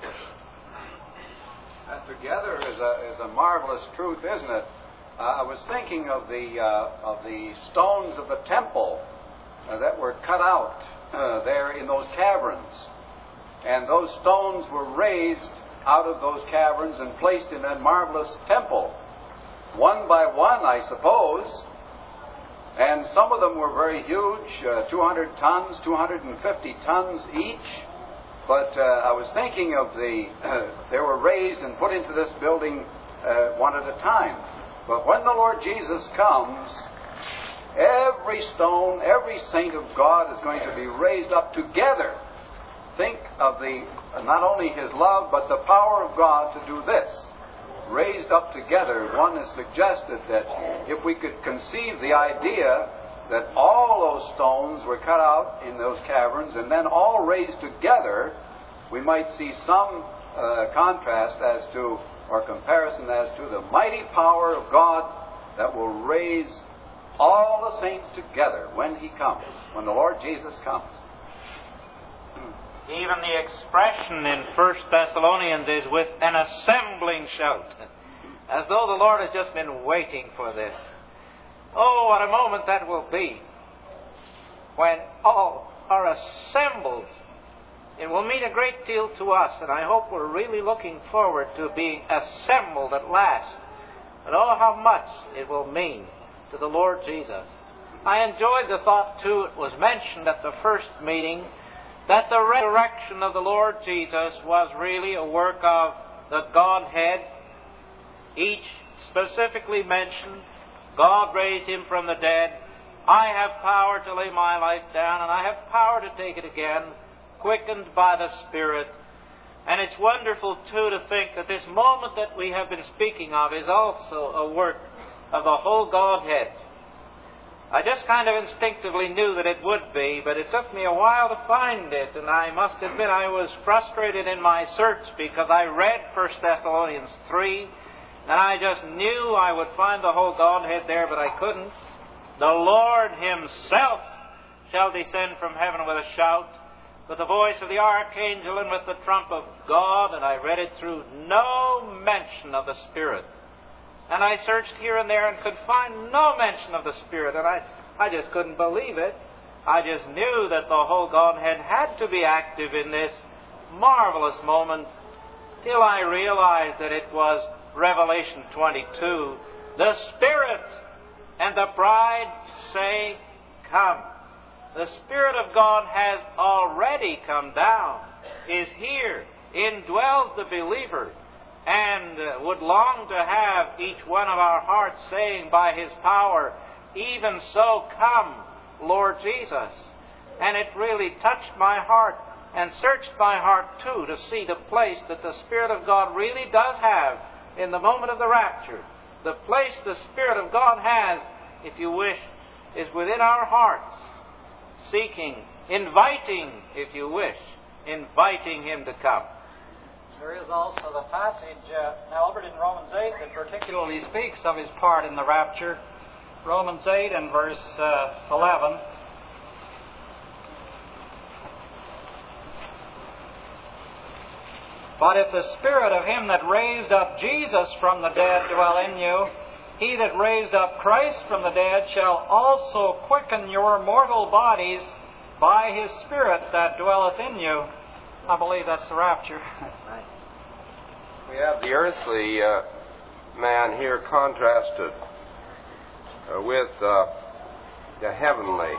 That together is a is a marvelous truth, isn't it? Uh, I was thinking of the uh, of the stones of the temple uh, that were cut out uh, there in those caverns, and those stones were raised out of those caverns and placed in that marvelous temple, one by one, I suppose. And some of them were very huge, uh, two hundred tons, two hundred fifty tons each. But uh, I was thinking of the, uh, they were raised and put into this building uh, one at a time. But when the Lord Jesus comes, every stone, every saint of God is going to be raised up together. Think of the, uh, not only His love, but the power of God to do this. Raised up together. One has suggested that if we could conceive the idea that all those stones were cut out in those caverns and then all raised together, we might see some uh, contrast as to, or comparison as to the mighty power of God that will raise all the saints together when He comes, when the Lord Jesus comes. Even the expression in First Thessalonians is with an assembling shout, as though the Lord has just been waiting for this. Oh, what a moment that will be when all are assembled. It will mean a great deal to us, and I hope we're really looking forward to being assembled at last. And oh, how much it will mean to the Lord Jesus. I enjoyed the thought, too, it was mentioned at the first meeting, that the resurrection of the Lord Jesus was really a work of the Godhead. Each specifically mentioned, God raised Him from the dead. I have power to lay my life down, and I have power to take it again, quickened by the Spirit. And it's wonderful, too, to think that this moment that we have been speaking of is also a work of the whole Godhead. I just kind of instinctively knew that it would be, but it took me a while to find it, and I must admit I was frustrated in my search because I read First Thessalonians three, and I just knew I would find the whole Godhead there, but I couldn't. The Lord Himself shall descend from heaven with a shout, with the voice of the archangel and with the trump of God, and I read it through. No mention of the Spirit. And I searched here and there and could find no mention of the Spirit, and I, I just couldn't believe it. I just knew that the whole Godhead had to be active in this marvelous moment, till I realized that it was Revelation twenty-two. The Spirit and the bride say, "Come." The Spirit of God has already come down, is here, indwells the believer, and uh, would long to have each one of our hearts saying by His power, "Even so, come, Lord Jesus." And it really touched my heart and searched my heart too to see the place that the Spirit of God really does have in the moment of the rapture. The place the Spirit of God has, if you wish, is within our hearts, seeking, inviting, if you wish, inviting Him to come. There is also the passage, uh, Albert, in Romans eight that particularly speaks of His part in the rapture. Romans eight and verse uh, eleven. But if the Spirit of Him that raised up Jesus from the dead dwell in you, He that raised up Christ from the dead shall also quicken your mortal bodies by His Spirit that dwelleth in you. I believe that's the rapture. We have the earthly uh, man here contrasted uh, with uh, the heavenly.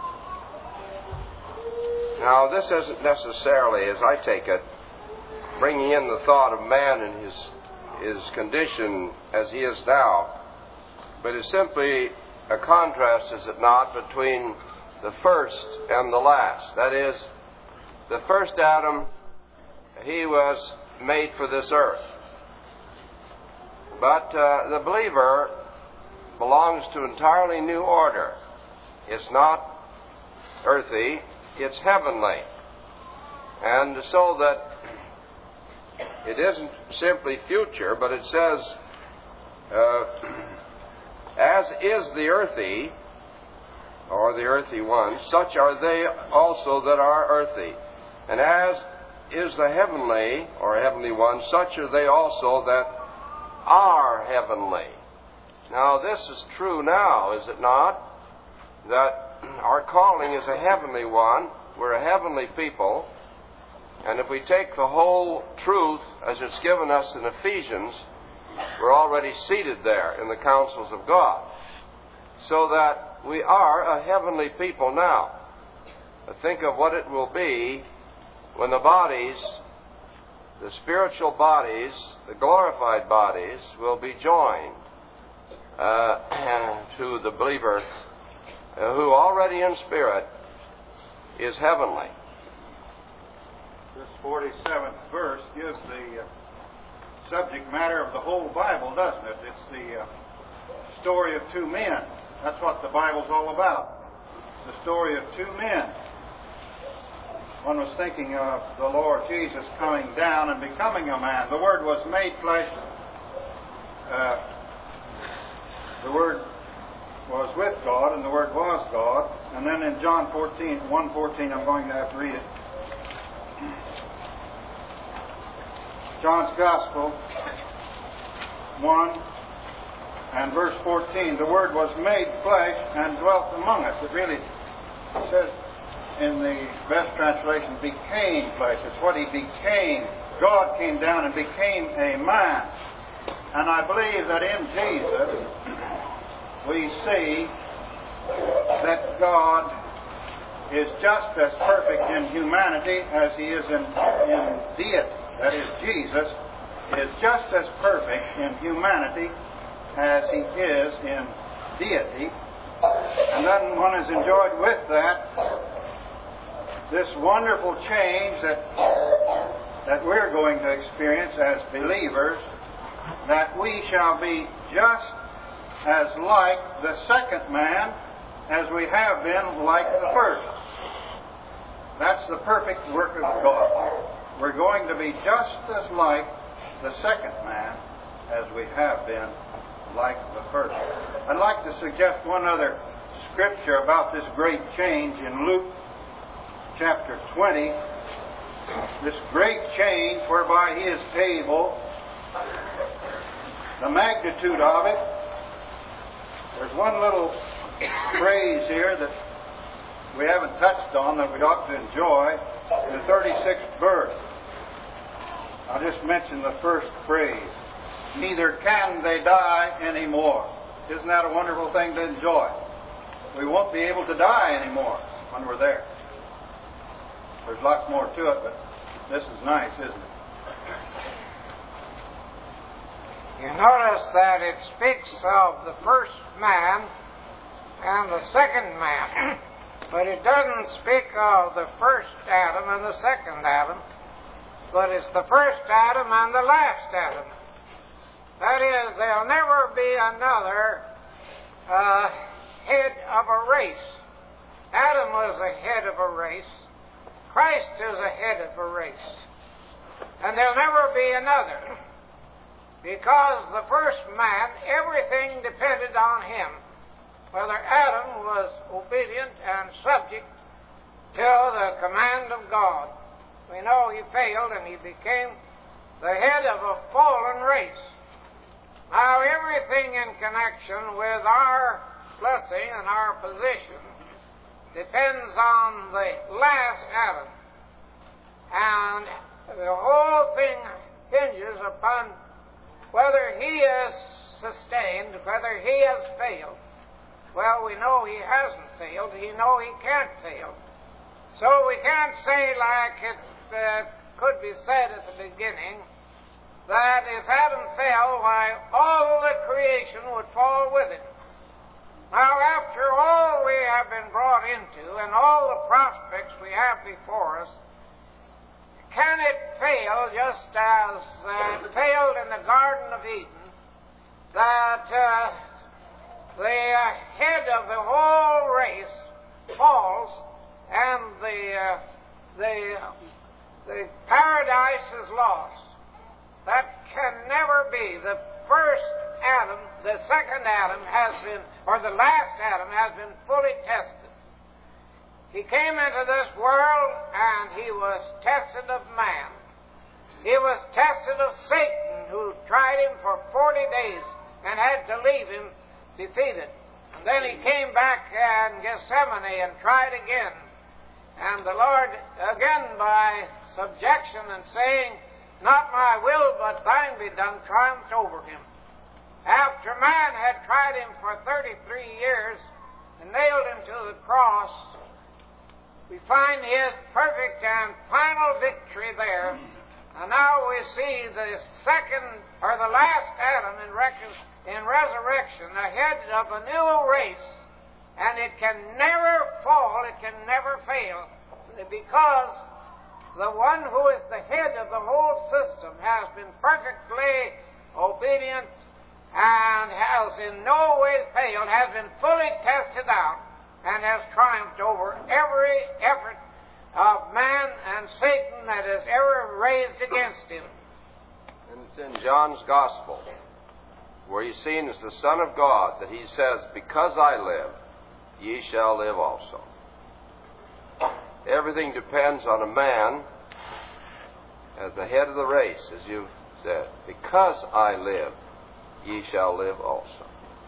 Now, this isn't necessarily, as I take it, bringing in the thought of man and his his condition as he is now, but it's simply a contrast, is it not, between the first and the last. That is, the first Adam, he was made for this earth. But uh, the believer belongs to an entirely new order. It's not earthy, it's heavenly. And so that it isn't simply future, but it says, uh, as is the earthy, or the earthy ones, such are they also that are earthy. And as is the heavenly, or heavenly ones, such are they also that are heavenly. Now, this is true now, is it not? That our calling is a heavenly one. We're a heavenly people. And if we take the whole truth as it's given us in Ephesians, we're already seated there in the counsels of God. So that we are a heavenly people now. But think of what it will be when the bodies, the spiritual bodies, the glorified bodies, will be joined uh, to the believer uh, who already in spirit is heavenly. This forty-seventh verse gives the uh, subject matter of the whole Bible, doesn't it? It's the uh, story of two men. That's what the Bible's all about. The story of two men. One was thinking of the Lord Jesus coming down and becoming a man. The Word was made flesh. Uh, the Word was with God, and the Word was God. And then in John fourteen, one fourteen, I'm going to have to read it. John's Gospel, one and verse fourteen, the Word was made flesh and dwelt among us. It really says in the best translation, became flesh. It's what He became. God came down and became a man. And I believe that in Jesus we see that God is just as perfect in humanity as He is in, in deity. That is, Jesus is just as perfect in humanity as He is in deity. And then one is enjoyed with that this wonderful change that that we're going to experience as believers, that we shall be just as like the second man as we have been like the first. That's the perfect work of God. We're going to be just as like the second man as we have been like the first. I'd like to suggest one other scripture about this great change in Luke chapter twenty. This great change whereby He is able, the magnitude of it. There's one little phrase here that we haven't touched on that we ought to enjoy, the thirty-sixth verse. I'll just mention the first phrase. Neither can they die anymore. Isn't that a wonderful thing to enjoy? We won't be able to die anymore when we're there. There's lots more to it, but this is nice, isn't it? You notice that it speaks of the first man and the second man, but it doesn't speak of the first Adam and the second Adam, but it's the first Adam and the last Adam. That is, there'll never be another uh, head of a race. Adam was the head of a race. Christ is the head of a race. And there'll never be another. Because the first man, everything depended on him. Whether Adam was obedient and subject to the command of God. We know he failed and he became the head of a fallen race. Now, everything in connection with our blessing and our position depends on the last Adam. And the whole thing hinges upon whether he is sustained, whether he has failed. Well, we know he hasn't failed. We know he can't fail. So we can't say like it uh, could be said at the beginning, that if Adam fell, why, all the creation would fall with it. Now, after all we have been brought into and all the prospects we have before us, can it fail just as uh, it failed in the Garden of Eden, that uh, the uh, head of the whole race falls and the, uh, the, the paradise is lost? That can never be. The first Adam, the second Adam has been, or the last Adam has been fully tested. He came into this world and he was tested of man. He was tested of Satan, who tried him for forty days and had to leave him defeated. And then he came back in Gethsemane and tried again. And the Lord, again by subjection and saying, "Not my will, but thine be done," triumphed over him. After man had tried him for thirty-three years and nailed him to the cross, we find his perfect and final victory there. And now we see the second, or the last Adam in, rec- in resurrection, the head of a new race, and it can never fall, it can never fail, because the one who is the head of the whole system has been perfectly obedient and has in no way failed, has been fully tested out, and has triumphed over every effort of man and Satan that has ever raised against him. And it's in John's Gospel, where he's seen as the Son of God, that he says, "Because I live, ye shall live also." Everything depends on a man as the head of the race, as you've said. "Because I live, ye shall live also."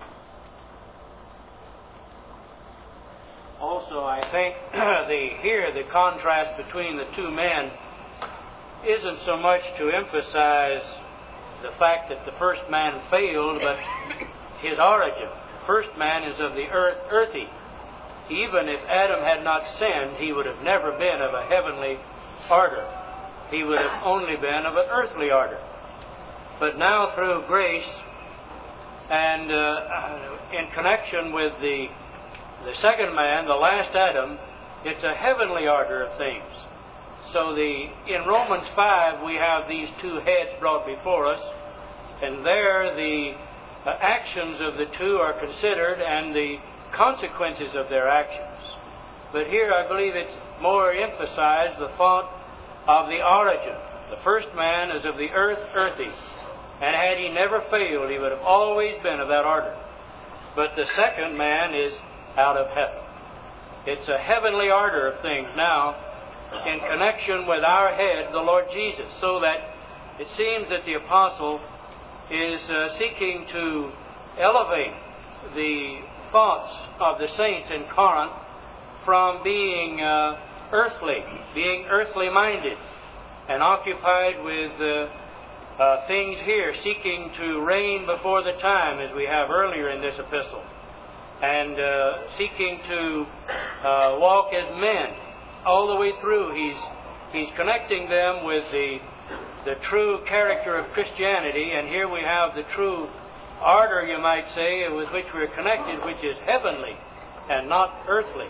Also, I think the here the contrast between the two men isn't so much to emphasize the fact that the first man failed, but his origin. The first man is of the earth, earthy. Even if Adam had not sinned, he would have never been of a heavenly order. He would have only been of an earthly order. But now through grace and uh, in connection with the the second man, the last Adam, it's a heavenly order of things. So the in Romans five we have these two heads brought before us, and there the uh, actions of the two are considered and the consequences of their actions. But here I believe it's more emphasized the thought of the origin. The first man is of the earth, earthy, and had he never failed, he would have always been of that order. But the second man is out of heaven. It's a heavenly order of things now in connection with our head, the Lord Jesus, so that it seems that the apostle is uh, seeking to elevate the thoughts of the saints in Corinth from being uh, earthly, being earthly minded, and occupied with uh, uh, things here, seeking to reign before the time, as we have earlier in this epistle, and uh, seeking to uh, walk as men all the way through. He's he's connecting them with the the true character of Christianity, and here we have the true order, you might say, with which we're connected, which is heavenly and not earthly.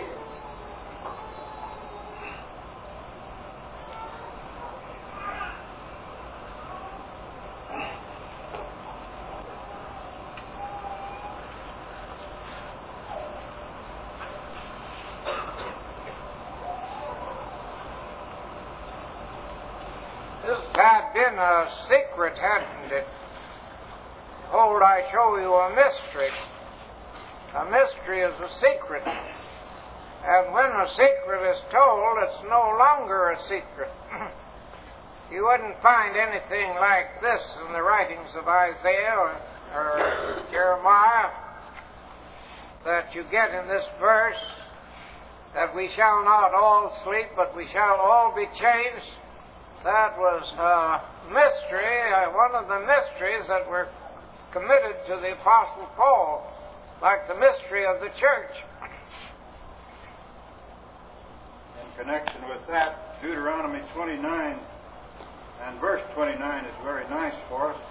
Had been a secret, hadn't it? Hold, I show you a mystery. A mystery is a secret. And when a secret is told, it's no longer a secret. You wouldn't find anything like this in the writings of Isaiah or, or Jeremiah that you get in this verse, that we shall not all sleep, but we shall all be changed. That was a mystery, uh, one of the mysteries that were committed to the Apostle Paul, like the mystery of the church. In connection with that, Deuteronomy twenty-nine and verse twenty-nine is very nice for us.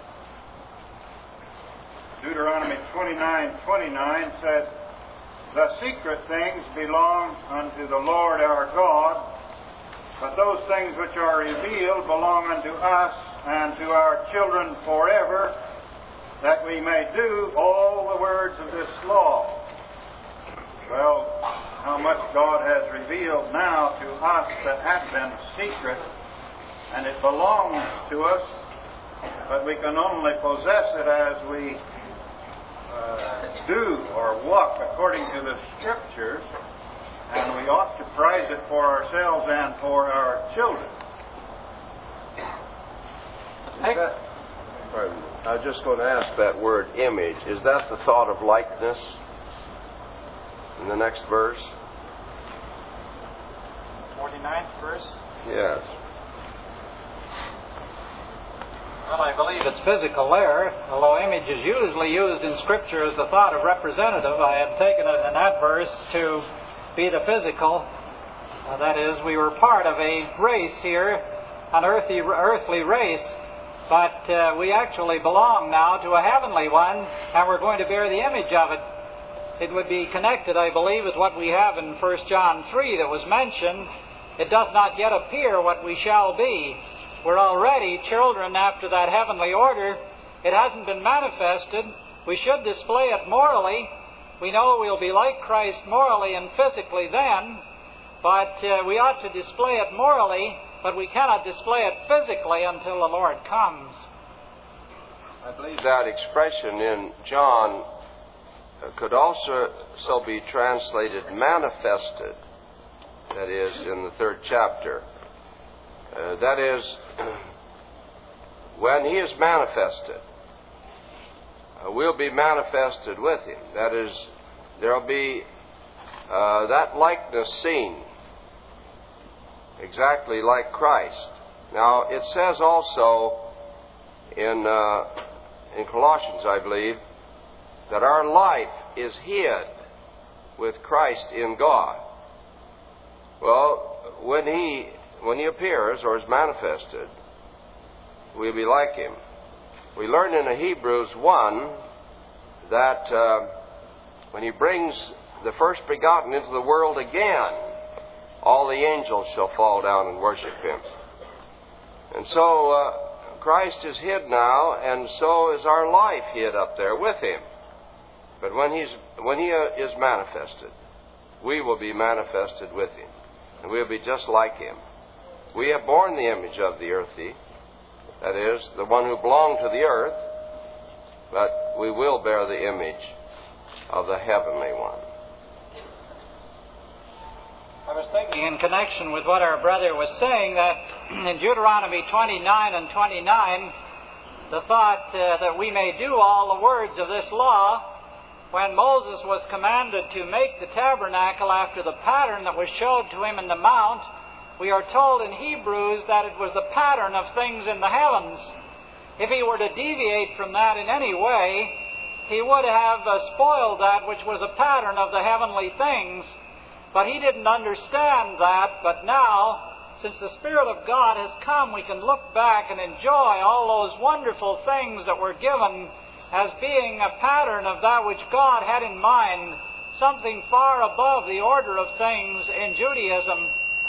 Deuteronomy twenty-nine twenty-nine said, "The secret things belong unto the Lord our God, but those things which are revealed belong unto us and to our children forever, that we may do all the words of this law." Well, how much God has revealed now to us that had been secret, and it belongs to us, but we can only possess it as we uh, do or walk according to the Scriptures. And we ought to prize it for ourselves and for our children. That, pardon, I was just going to ask that word image. Is that the thought of likeness in the next verse? forty-ninth verse? Yes. Well, I believe it's physical there, although image is usually used in Scripture as the thought of representative. I had taken it in that verse to be the physical. Uh, that is, we were part of a race here, an earthy, earthly race, but uh, we actually belong now to a heavenly one, and we're going to bear the image of it. It would be connected, I believe, with what we have in First John three that was mentioned. It does not yet appear what we shall be. We're already children after that heavenly order. It hasn't been manifested. We should display it morally. We know we'll be like Christ morally and physically then, but uh, we ought to display it morally, but we cannot display it physically until the Lord comes. I believe that expression in John could also so be translated manifested, that is, in the third chapter. Uh, that is, when He is manifested, Uh, we'll be manifested with Him. That is, there will be uh, that likeness seen, exactly like Christ. Now, it says also in uh, in Colossians, I believe, that our life is hid with Christ in God. Well, when He when He appears or is manifested, we'll be like Him. We learn in Hebrews one that uh, when He brings the first begotten into the world again, all the angels shall fall down and worship him. And so uh, Christ is hid now, and so is our life hid up there with him. But when he's when he uh, is manifested, we will be manifested with him, and we'll be just like him. We have borne the image of the earthy, that is, the one who belonged to the earth, but we will bear the image of the heavenly one. I was thinking in connection with what our brother was saying that in Deuteronomy twenty-nine and twenty-nine, the thought uh, that we may do all the words of this law, when Moses was commanded to make the tabernacle after the pattern that was showed to him in the mount, we are told in Hebrews that it was the pattern of things in the heavens. If he were to deviate from that in any way, he would have uh, spoiled that which was a pattern of the heavenly things. But he didn't understand that. But now, since the Spirit of God has come, we can look back and enjoy all those wonderful things that were given as being a pattern of that which God had in mind, something far above the order of things in Judaism.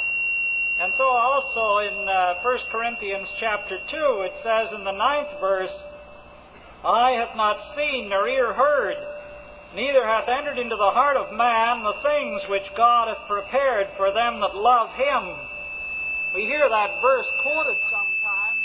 And so also in uh, First Corinthians chapter two, it says in the ninth verse, "Eye hath not seen nor ear heard, neither hath entered into the heart of man the things which God hath prepared for them that love him." We hear that verse quoted sometimes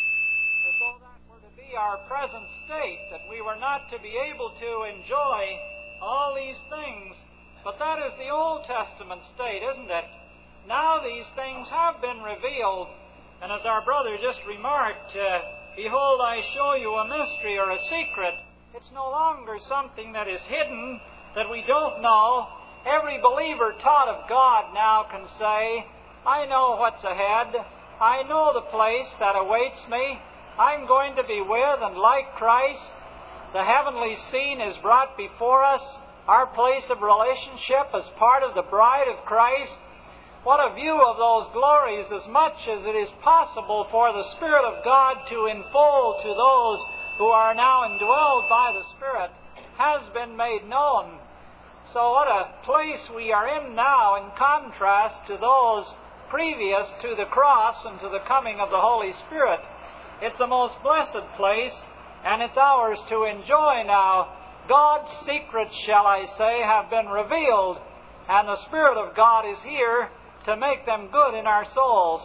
as though that were to be our present state, that we were not to be able to enjoy all these things. But that is the Old Testament state, isn't it? Now these things have been revealed, and as our brother just remarked, uh, "Behold, I show you a mystery," or a secret. It's no longer something that is hidden, that we don't know. Every believer taught of God now can say, "I know what's ahead. I know the place that awaits me. I'm going to be with and like Christ. The heavenly scene is brought before us, our place of relationship as part of the bride of Christ. What a view of those glories, as much as it is possible for the Spirit of God to enfold to those who are now indwelled by the Spirit, has been made known." So what a place we are in now in contrast to those previous to the cross and to the coming of the Holy Spirit. It's a most blessed place, and it's ours to enjoy now. God's secrets, shall I say, have been revealed, and the Spirit of God is here to make them good in our souls.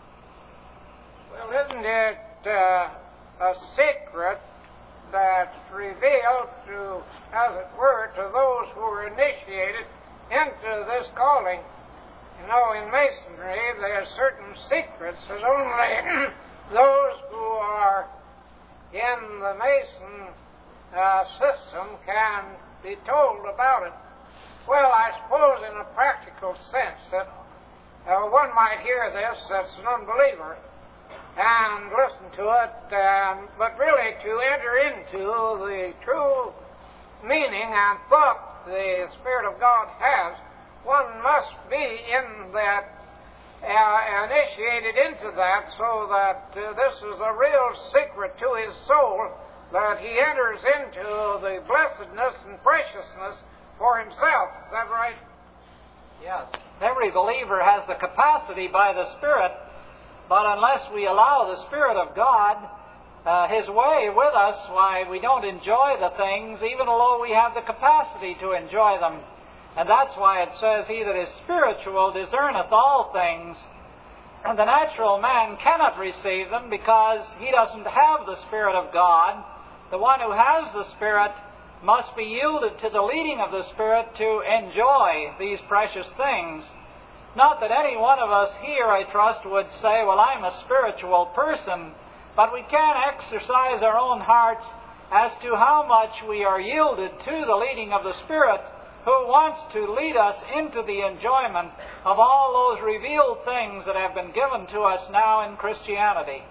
Well, isn't it uh, a secret that's revealed to, as it were, to those who are initiated into this calling? You know, in Masonry, there are certain secrets that only those who are in the Mason uh, system can be told about it. Well, I suppose in a practical sense that uh, one might hear this that's an unbeliever and listen to it, um, but really to enter into the true meaning and thought the Spirit of God has, one must be in that, uh, initiated into that, so that uh, this is a real secret to his soul, that he enters into the blessedness and preciousness for himself. Is that right? Yes. Every believer has the capacity by the Spirit, but unless we allow the Spirit of God uh, His way with us, why, we don't enjoy the things, even although we have the capacity to enjoy them. And that's why it says, "He that is spiritual discerneth all things." And the natural man cannot receive them because he doesn't have the Spirit of God. The one who has the Spirit must be yielded to the leading of the Spirit to enjoy these precious things. Not that any one of us here, I trust, would say, "Well, I'm a spiritual person," but we can exercise our own hearts as to how much we are yielded to the leading of the Spirit, who wants to lead us into the enjoyment of all those revealed things that have been given to us now in Christianity.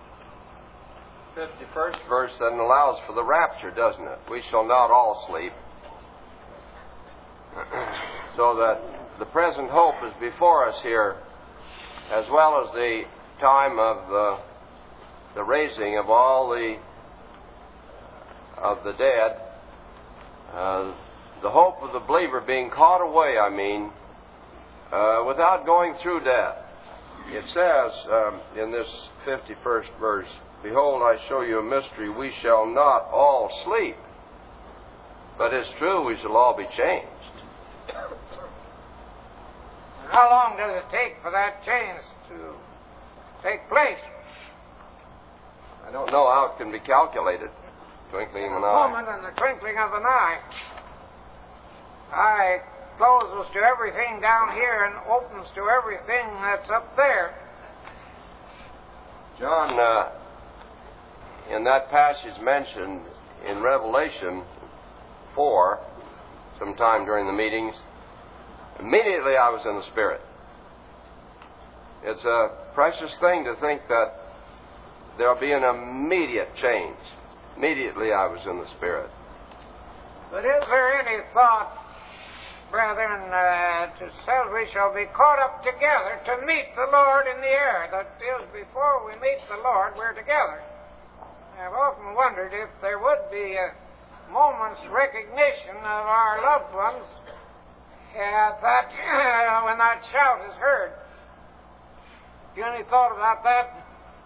fifty-first verse then allows for the rapture, doesn't it? "We shall not all sleep." So that the present hope is before us here, as well as the time of the, the raising of all the of the dead. Uh, the hope of the believer being caught away, I mean, uh, without going through death. It says um, in this fifty-first verse, "Behold, I show you a mystery. We shall not all sleep, but it's true, we shall all be changed." How long does it take for that change to take place? I don't know how it can be calculated. Twinkling of an A eye. moment in the twinkling of an eye. Eye closes to everything down here and opens to everything that's up there. John, uh, in that passage mentioned in Revelation four, sometime during the meetings, immediately I was in the Spirit. It's a precious thing to think that there'll be an immediate change. Immediately I was in the Spirit. But is there any thought, brethren, uh, to say we shall be caught up together to meet the Lord in the air? That is, before we meet the Lord, we're together. I've often wondered if there would be a moment's recognition of our loved ones at that, uh, when that shout is heard. You any thought about that?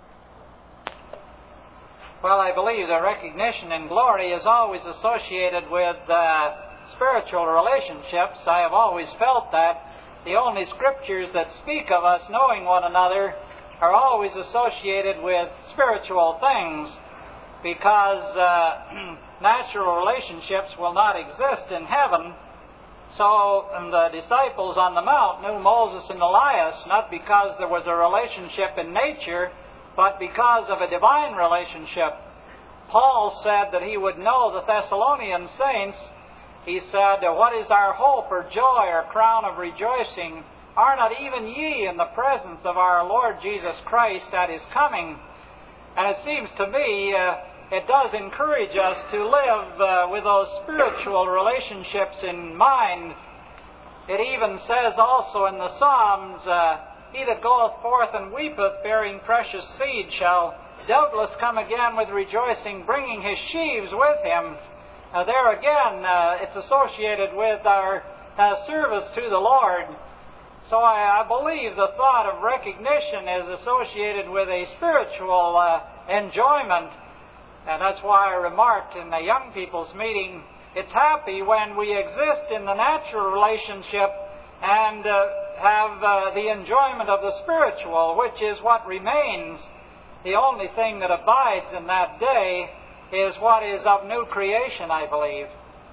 Well, I believe the recognition in glory is always associated with uh, spiritual relationships. I have always felt that the only scriptures that speak of us knowing one another are always associated with spiritual things, because uh, natural relationships will not exist in heaven. So the disciples on the Mount knew Moses and Elias not because there was a relationship in nature, but because of a divine relationship. Paul said that he would know the Thessalonian saints. He said, "What is our hope or joy or crown of rejoicing? Are not even ye in the presence of our Lord Jesus Christ at His coming?" And it seems to me uh, it does encourage us to live uh, with those spiritual relationships in mind. It even says also in the Psalms, uh, "He that goeth forth and weepeth, bearing precious seed, shall doubtless come again with rejoicing, bringing his sheaves with him." Uh, there again, uh, it's associated with our uh, service to the Lord. So I, I believe the thought of recognition is associated with a spiritual uh, enjoyment. And that's why I remarked in the young people's meeting, it's happy when we exist in the natural relationship and uh, have uh, the enjoyment of the spiritual, which is what remains. The only thing that abides in that day is what is of new creation, I believe.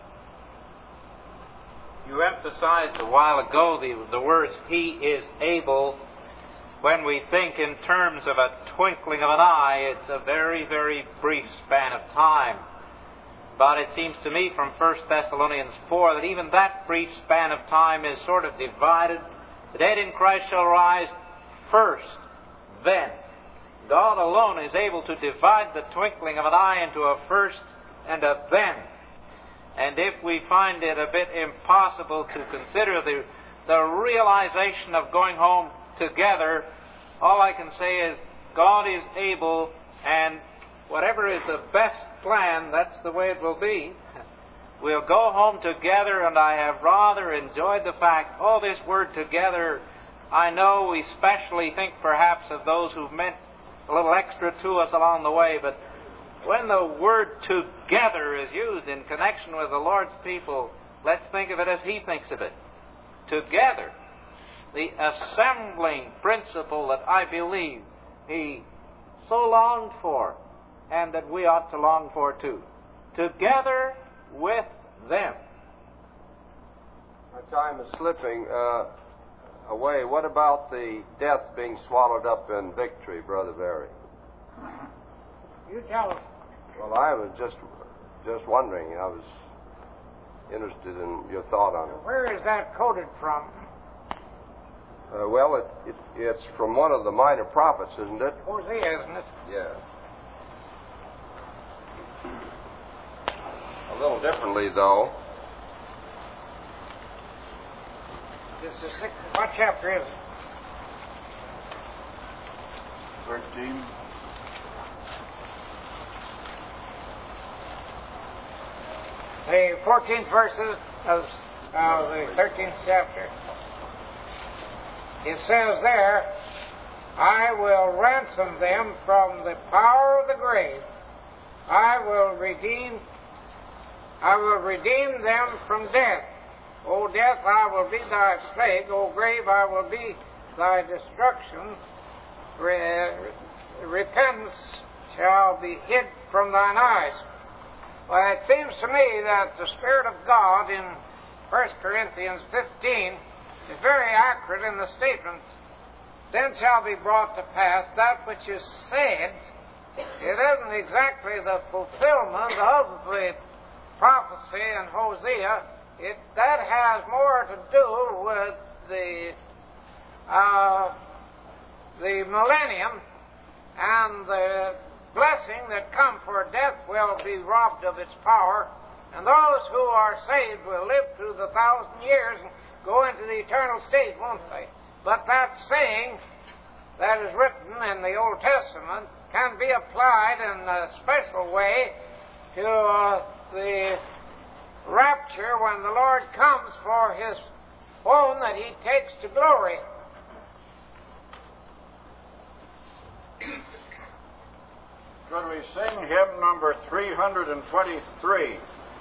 You emphasized a while ago the, the words, "He is able." When we think in terms of a twinkling of an eye, it's a very, very brief span of time. But it seems to me from First Thessalonians four that even that brief span of time is sort of divided. The dead in Christ shall rise first, then. God alone is able to divide the twinkling of an eye into a first and a then. And if we find it a bit impossible to consider the, the realization of going home together, all I can say is God is able, and whatever is the best plan, that's the way it will be. We'll go home together, and I have rather enjoyed the fact, oh, this word together, I know we specially think perhaps of those who've meant a little extra to us along the way, but when the word together is used in connection with the Lord's people, let's think of it as He thinks of it. Together. The assembling principle that I believe He so longed for, and that we ought to long for too. Together with them. My time is slipping uh, away. What about the death being swallowed up in victory, Brother Barry? You tell us. Well, I was just just wondering. I was interested in your thought on it. Where is that quoted from? Uh, well, it, it, it's from one of the minor prophets, isn't it? Hosea, isn't it? Yeah. A little differently, though. This is six, what chapter is it? Thirteen. The fourteenth verses of uh, the thirteenth chapter. it says there, I will ransom them from the power of the grave. I will redeem, I will redeem them from death. O death, I will be thy plague. O grave, I will be thy destruction. Re- repentance shall be hid from thine eyes. Well, it seems to me that the Spirit of God in First Corinthians fifteen is very accurate in the statement, then shall be brought to pass that which is said. It isn't exactly the fulfillment of the prophecy in Hosea. It, that has more to do with the uh, the millennium, and the blessing that come for death will be robbed of its power, and those who are saved will live through the thousand years and go into the eternal state, won't they? But that saying that is written in the Old Testament can be applied in a special way to uh, the rapture when the Lord comes for His own that He takes to glory. Could we sing hymn number three hundred twenty-three?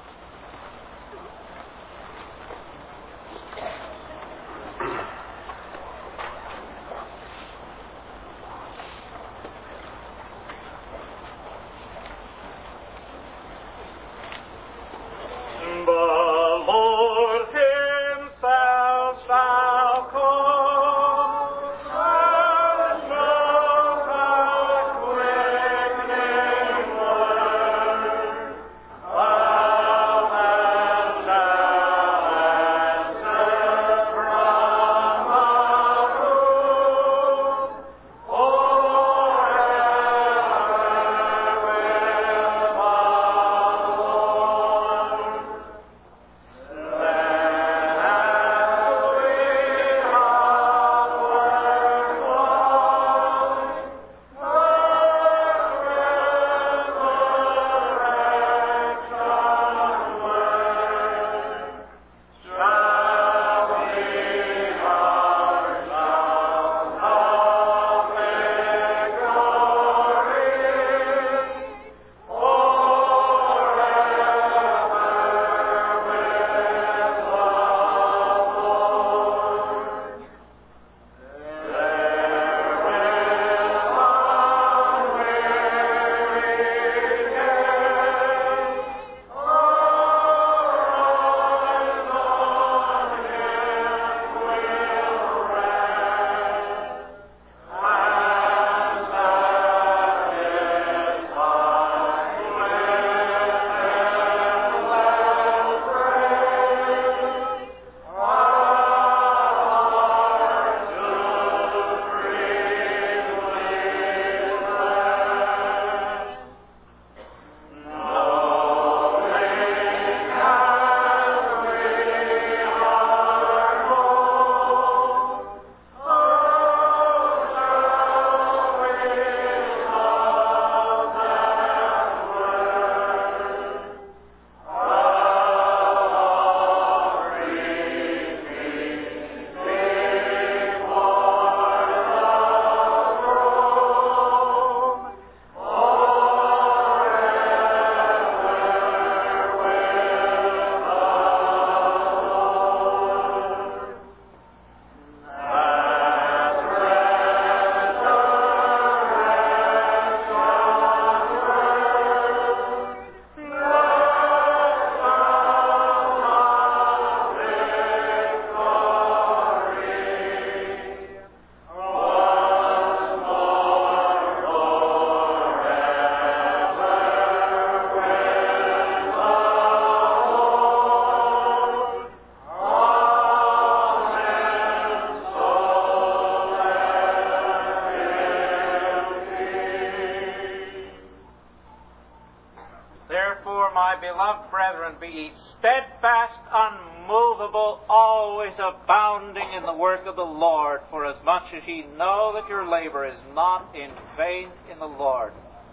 beloved brethren, be ye steadfast, unmovable, always abounding in the work of the Lord, for as much as ye know that your labor is not in vain in the Lord.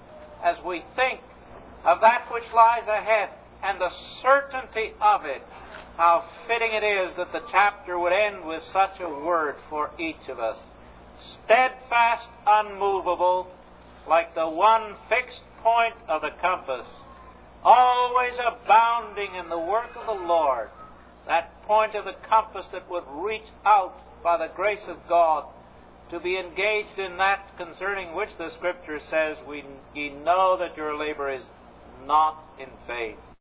As we think of that which lies ahead and the certainty of it, how fitting it is that the chapter would end with such a word for each of us. Steadfast, unmovable, like the one fixed point of the compass, always abounding in the work of the Lord, that point of the compass that would reach out by the grace of God to be engaged in that concerning which the Scripture says, we, ye know that your labor is not in vain.